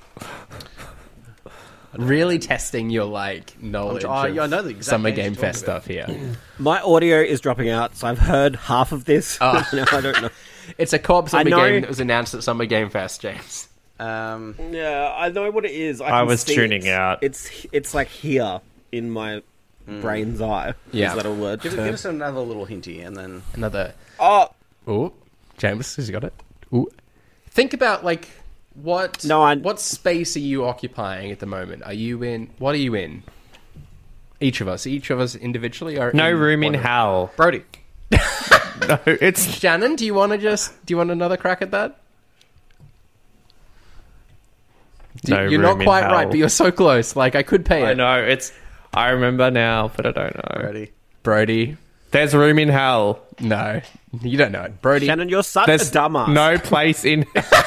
Really testing your like knowledge I- of I know the exact Summer games you're Game talking Fest about. stuff here. My audio is dropping out, so I've heard half of this. Oh. No, I don't know. It's a co-op zombie I know- game that was announced at Summer Game Fest, James. um, Yeah, I know what it is. I, I can was see tuning it. out. It's it's like here in my brain's eye. Yeah. Is that a word? give, give us another little hinty, and then Another... Oh Oh, James, has he got it? Ooh. Think about like what No, I- what space are you occupying at the moment? Are you in what are you in? Each of us, each of us individually are No in room in one of- hell. Brody. No, it's Shannon, do you want to just do you want another crack at that? Do- No you're room not in quite hell. right, but you're so close. Like I could pay I it. know it's. I remember now, but I don't know. Brody. Brody. There's room in hell. No, you don't know it. Brody. Shannon, you're such There's a dumbass. no place in.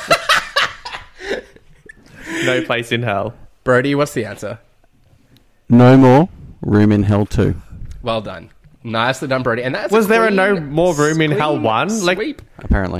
No place in hell. Brody, what's the answer? No more room in Hell two. Well done. Nicely done, Brody. And that's Was there a clean- no more room in hell clean one? Like- sweep. Apparently.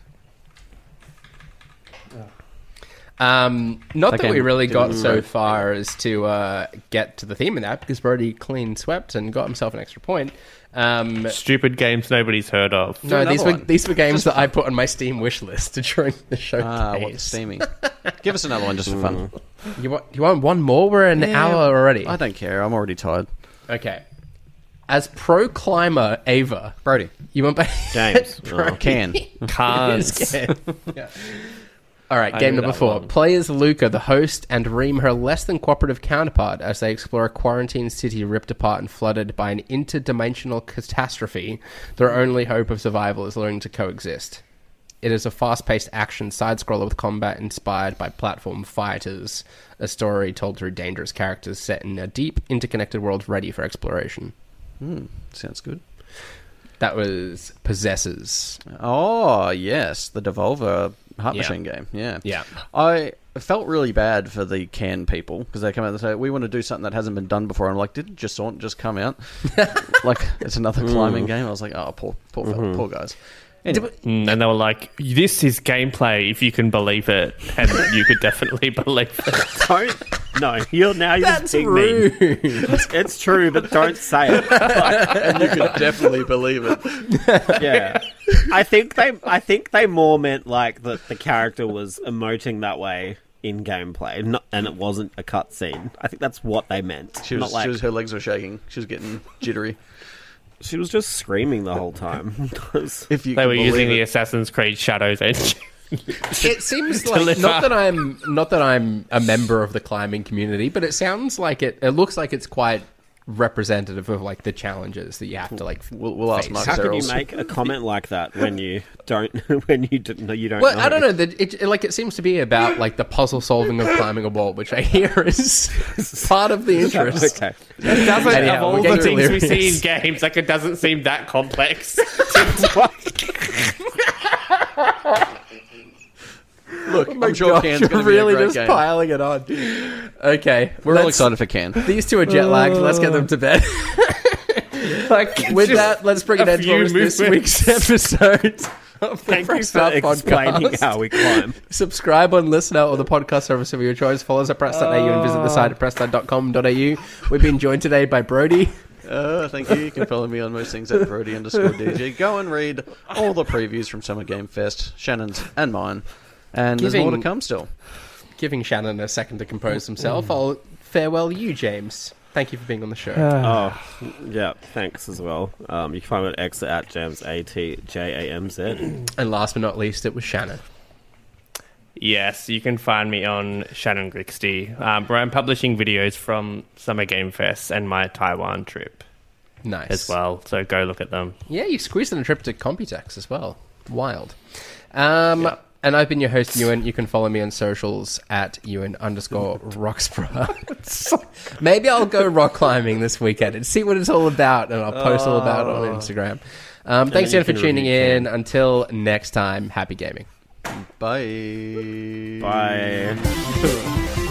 Um, not that Okay, we really got didn't- so far as to uh, get to the theme of that, because Brody clean swept and got himself an extra point. Um, Stupid games nobody's heard of. no, another these were one. these were games that I put on my Steam wish list during the showcase. Ah, what's steaming? Give us another one just for fun. You want you want one more? We're an Yeah, hour already. I don't care. I'm already tired. Okay. As pro climber Ava, Brody. you want by James. Brody. Oh. Can. Yes, Can't. can. Yeah. All right, I game knew number that four. one. Players Luca, the host, and Reem, her less than cooperative counterpart, as they explore a quarantine city ripped apart and flooded by an interdimensional catastrophe. Their only hope of survival is learning to coexist. It is a fast-paced action side-scroller with combat inspired by platform fighters, a story told through dangerous characters set in a deep, interconnected world ready for exploration. Hmm, sounds good. That was Possessors. Oh, yes, the Devolver Heart Yeah. Machine game. Yeah. Yeah. I felt really bad for the Can people because they come out and say, we want to do something that hasn't been done before. I'm like, didn't Just just come out? Like, it's another climbing game. I was like, oh, poor, poor, fella, poor guys. Anyway. Mm, and they were like, this is gameplay, if you can believe it. And you could definitely believe it. Don't. No, you're now you're That's just being rude. mean. It's, it's true, but don't say it. And you could definitely believe it. Yeah, I think they. I think they more meant like that the character was emoting that way in gameplay, not, and it wasn't a cutscene. I think that's what they meant. She was, not like she was, her legs were shaking. She was getting jittery. she was just screaming the whole time. If you They can were using believe the it. Assassin's Creed Shadows engine. It seems like Deliver. not that I'm not that I'm a member of the climbing community, but it sounds like it. It looks like it's quite representative of like the challenges that you have to like. We'll, we'll ask face. Mark How can you Serrels. make a comment like that when you don't? When you don't, no, you don't. Well, know? I don't know. That it, it- like it seems to be about like the puzzle solving of climbing a wall, which I hear is part of the interest. Okay. It doesn't, Anyhow, of all we're the getting things we see delirious. in games, like it doesn't seem that complex. Look, I'm sure Gosh, Can's you're going to be really a great just game. piling it on. Okay, We're all let's- excited for Can. These two are jet lagged. Let's get them to bed. like With just that, let's bring an a end to few what was this movements. week's episode of the Thank you Press for Start explaining podcast. how we climb. Subscribe on Listener or the podcast service of your choice. Follow us at press dot a u and visit the site at press start dot com dot a u. We've been joined today by Brody. Uh, thank you. You can follow me on most things at Brody underscore D G. Go and read all the previews from Summer Game Fest, Shannon's and mine. And there's more to Giving- come still. Giving Shannon a second to compose himself, I'll farewell you, James. Thank you for being on the show. Oh, yeah. Thanks as well. Um, you can find me on X at Jams A T J A M Z. And last but not least, it was Shannon. Yes, you can find me on Shannon Grixty, um, where I'm publishing videos from Summer Game Fest and my Taiwan trip Nice. as well. So go look at them. Yeah, you squeezed in a trip to Computex as well. Wild. Um, Yeah. And I've been your host, Ewan. You can follow me on socials at Ewan underscore Roxborough. Maybe I'll go rock climbing this weekend and see what it's all about, and I'll post all about it on Instagram. Um, thanks then again you for can tuning review in. Until next time, happy gaming. Bye. Bye.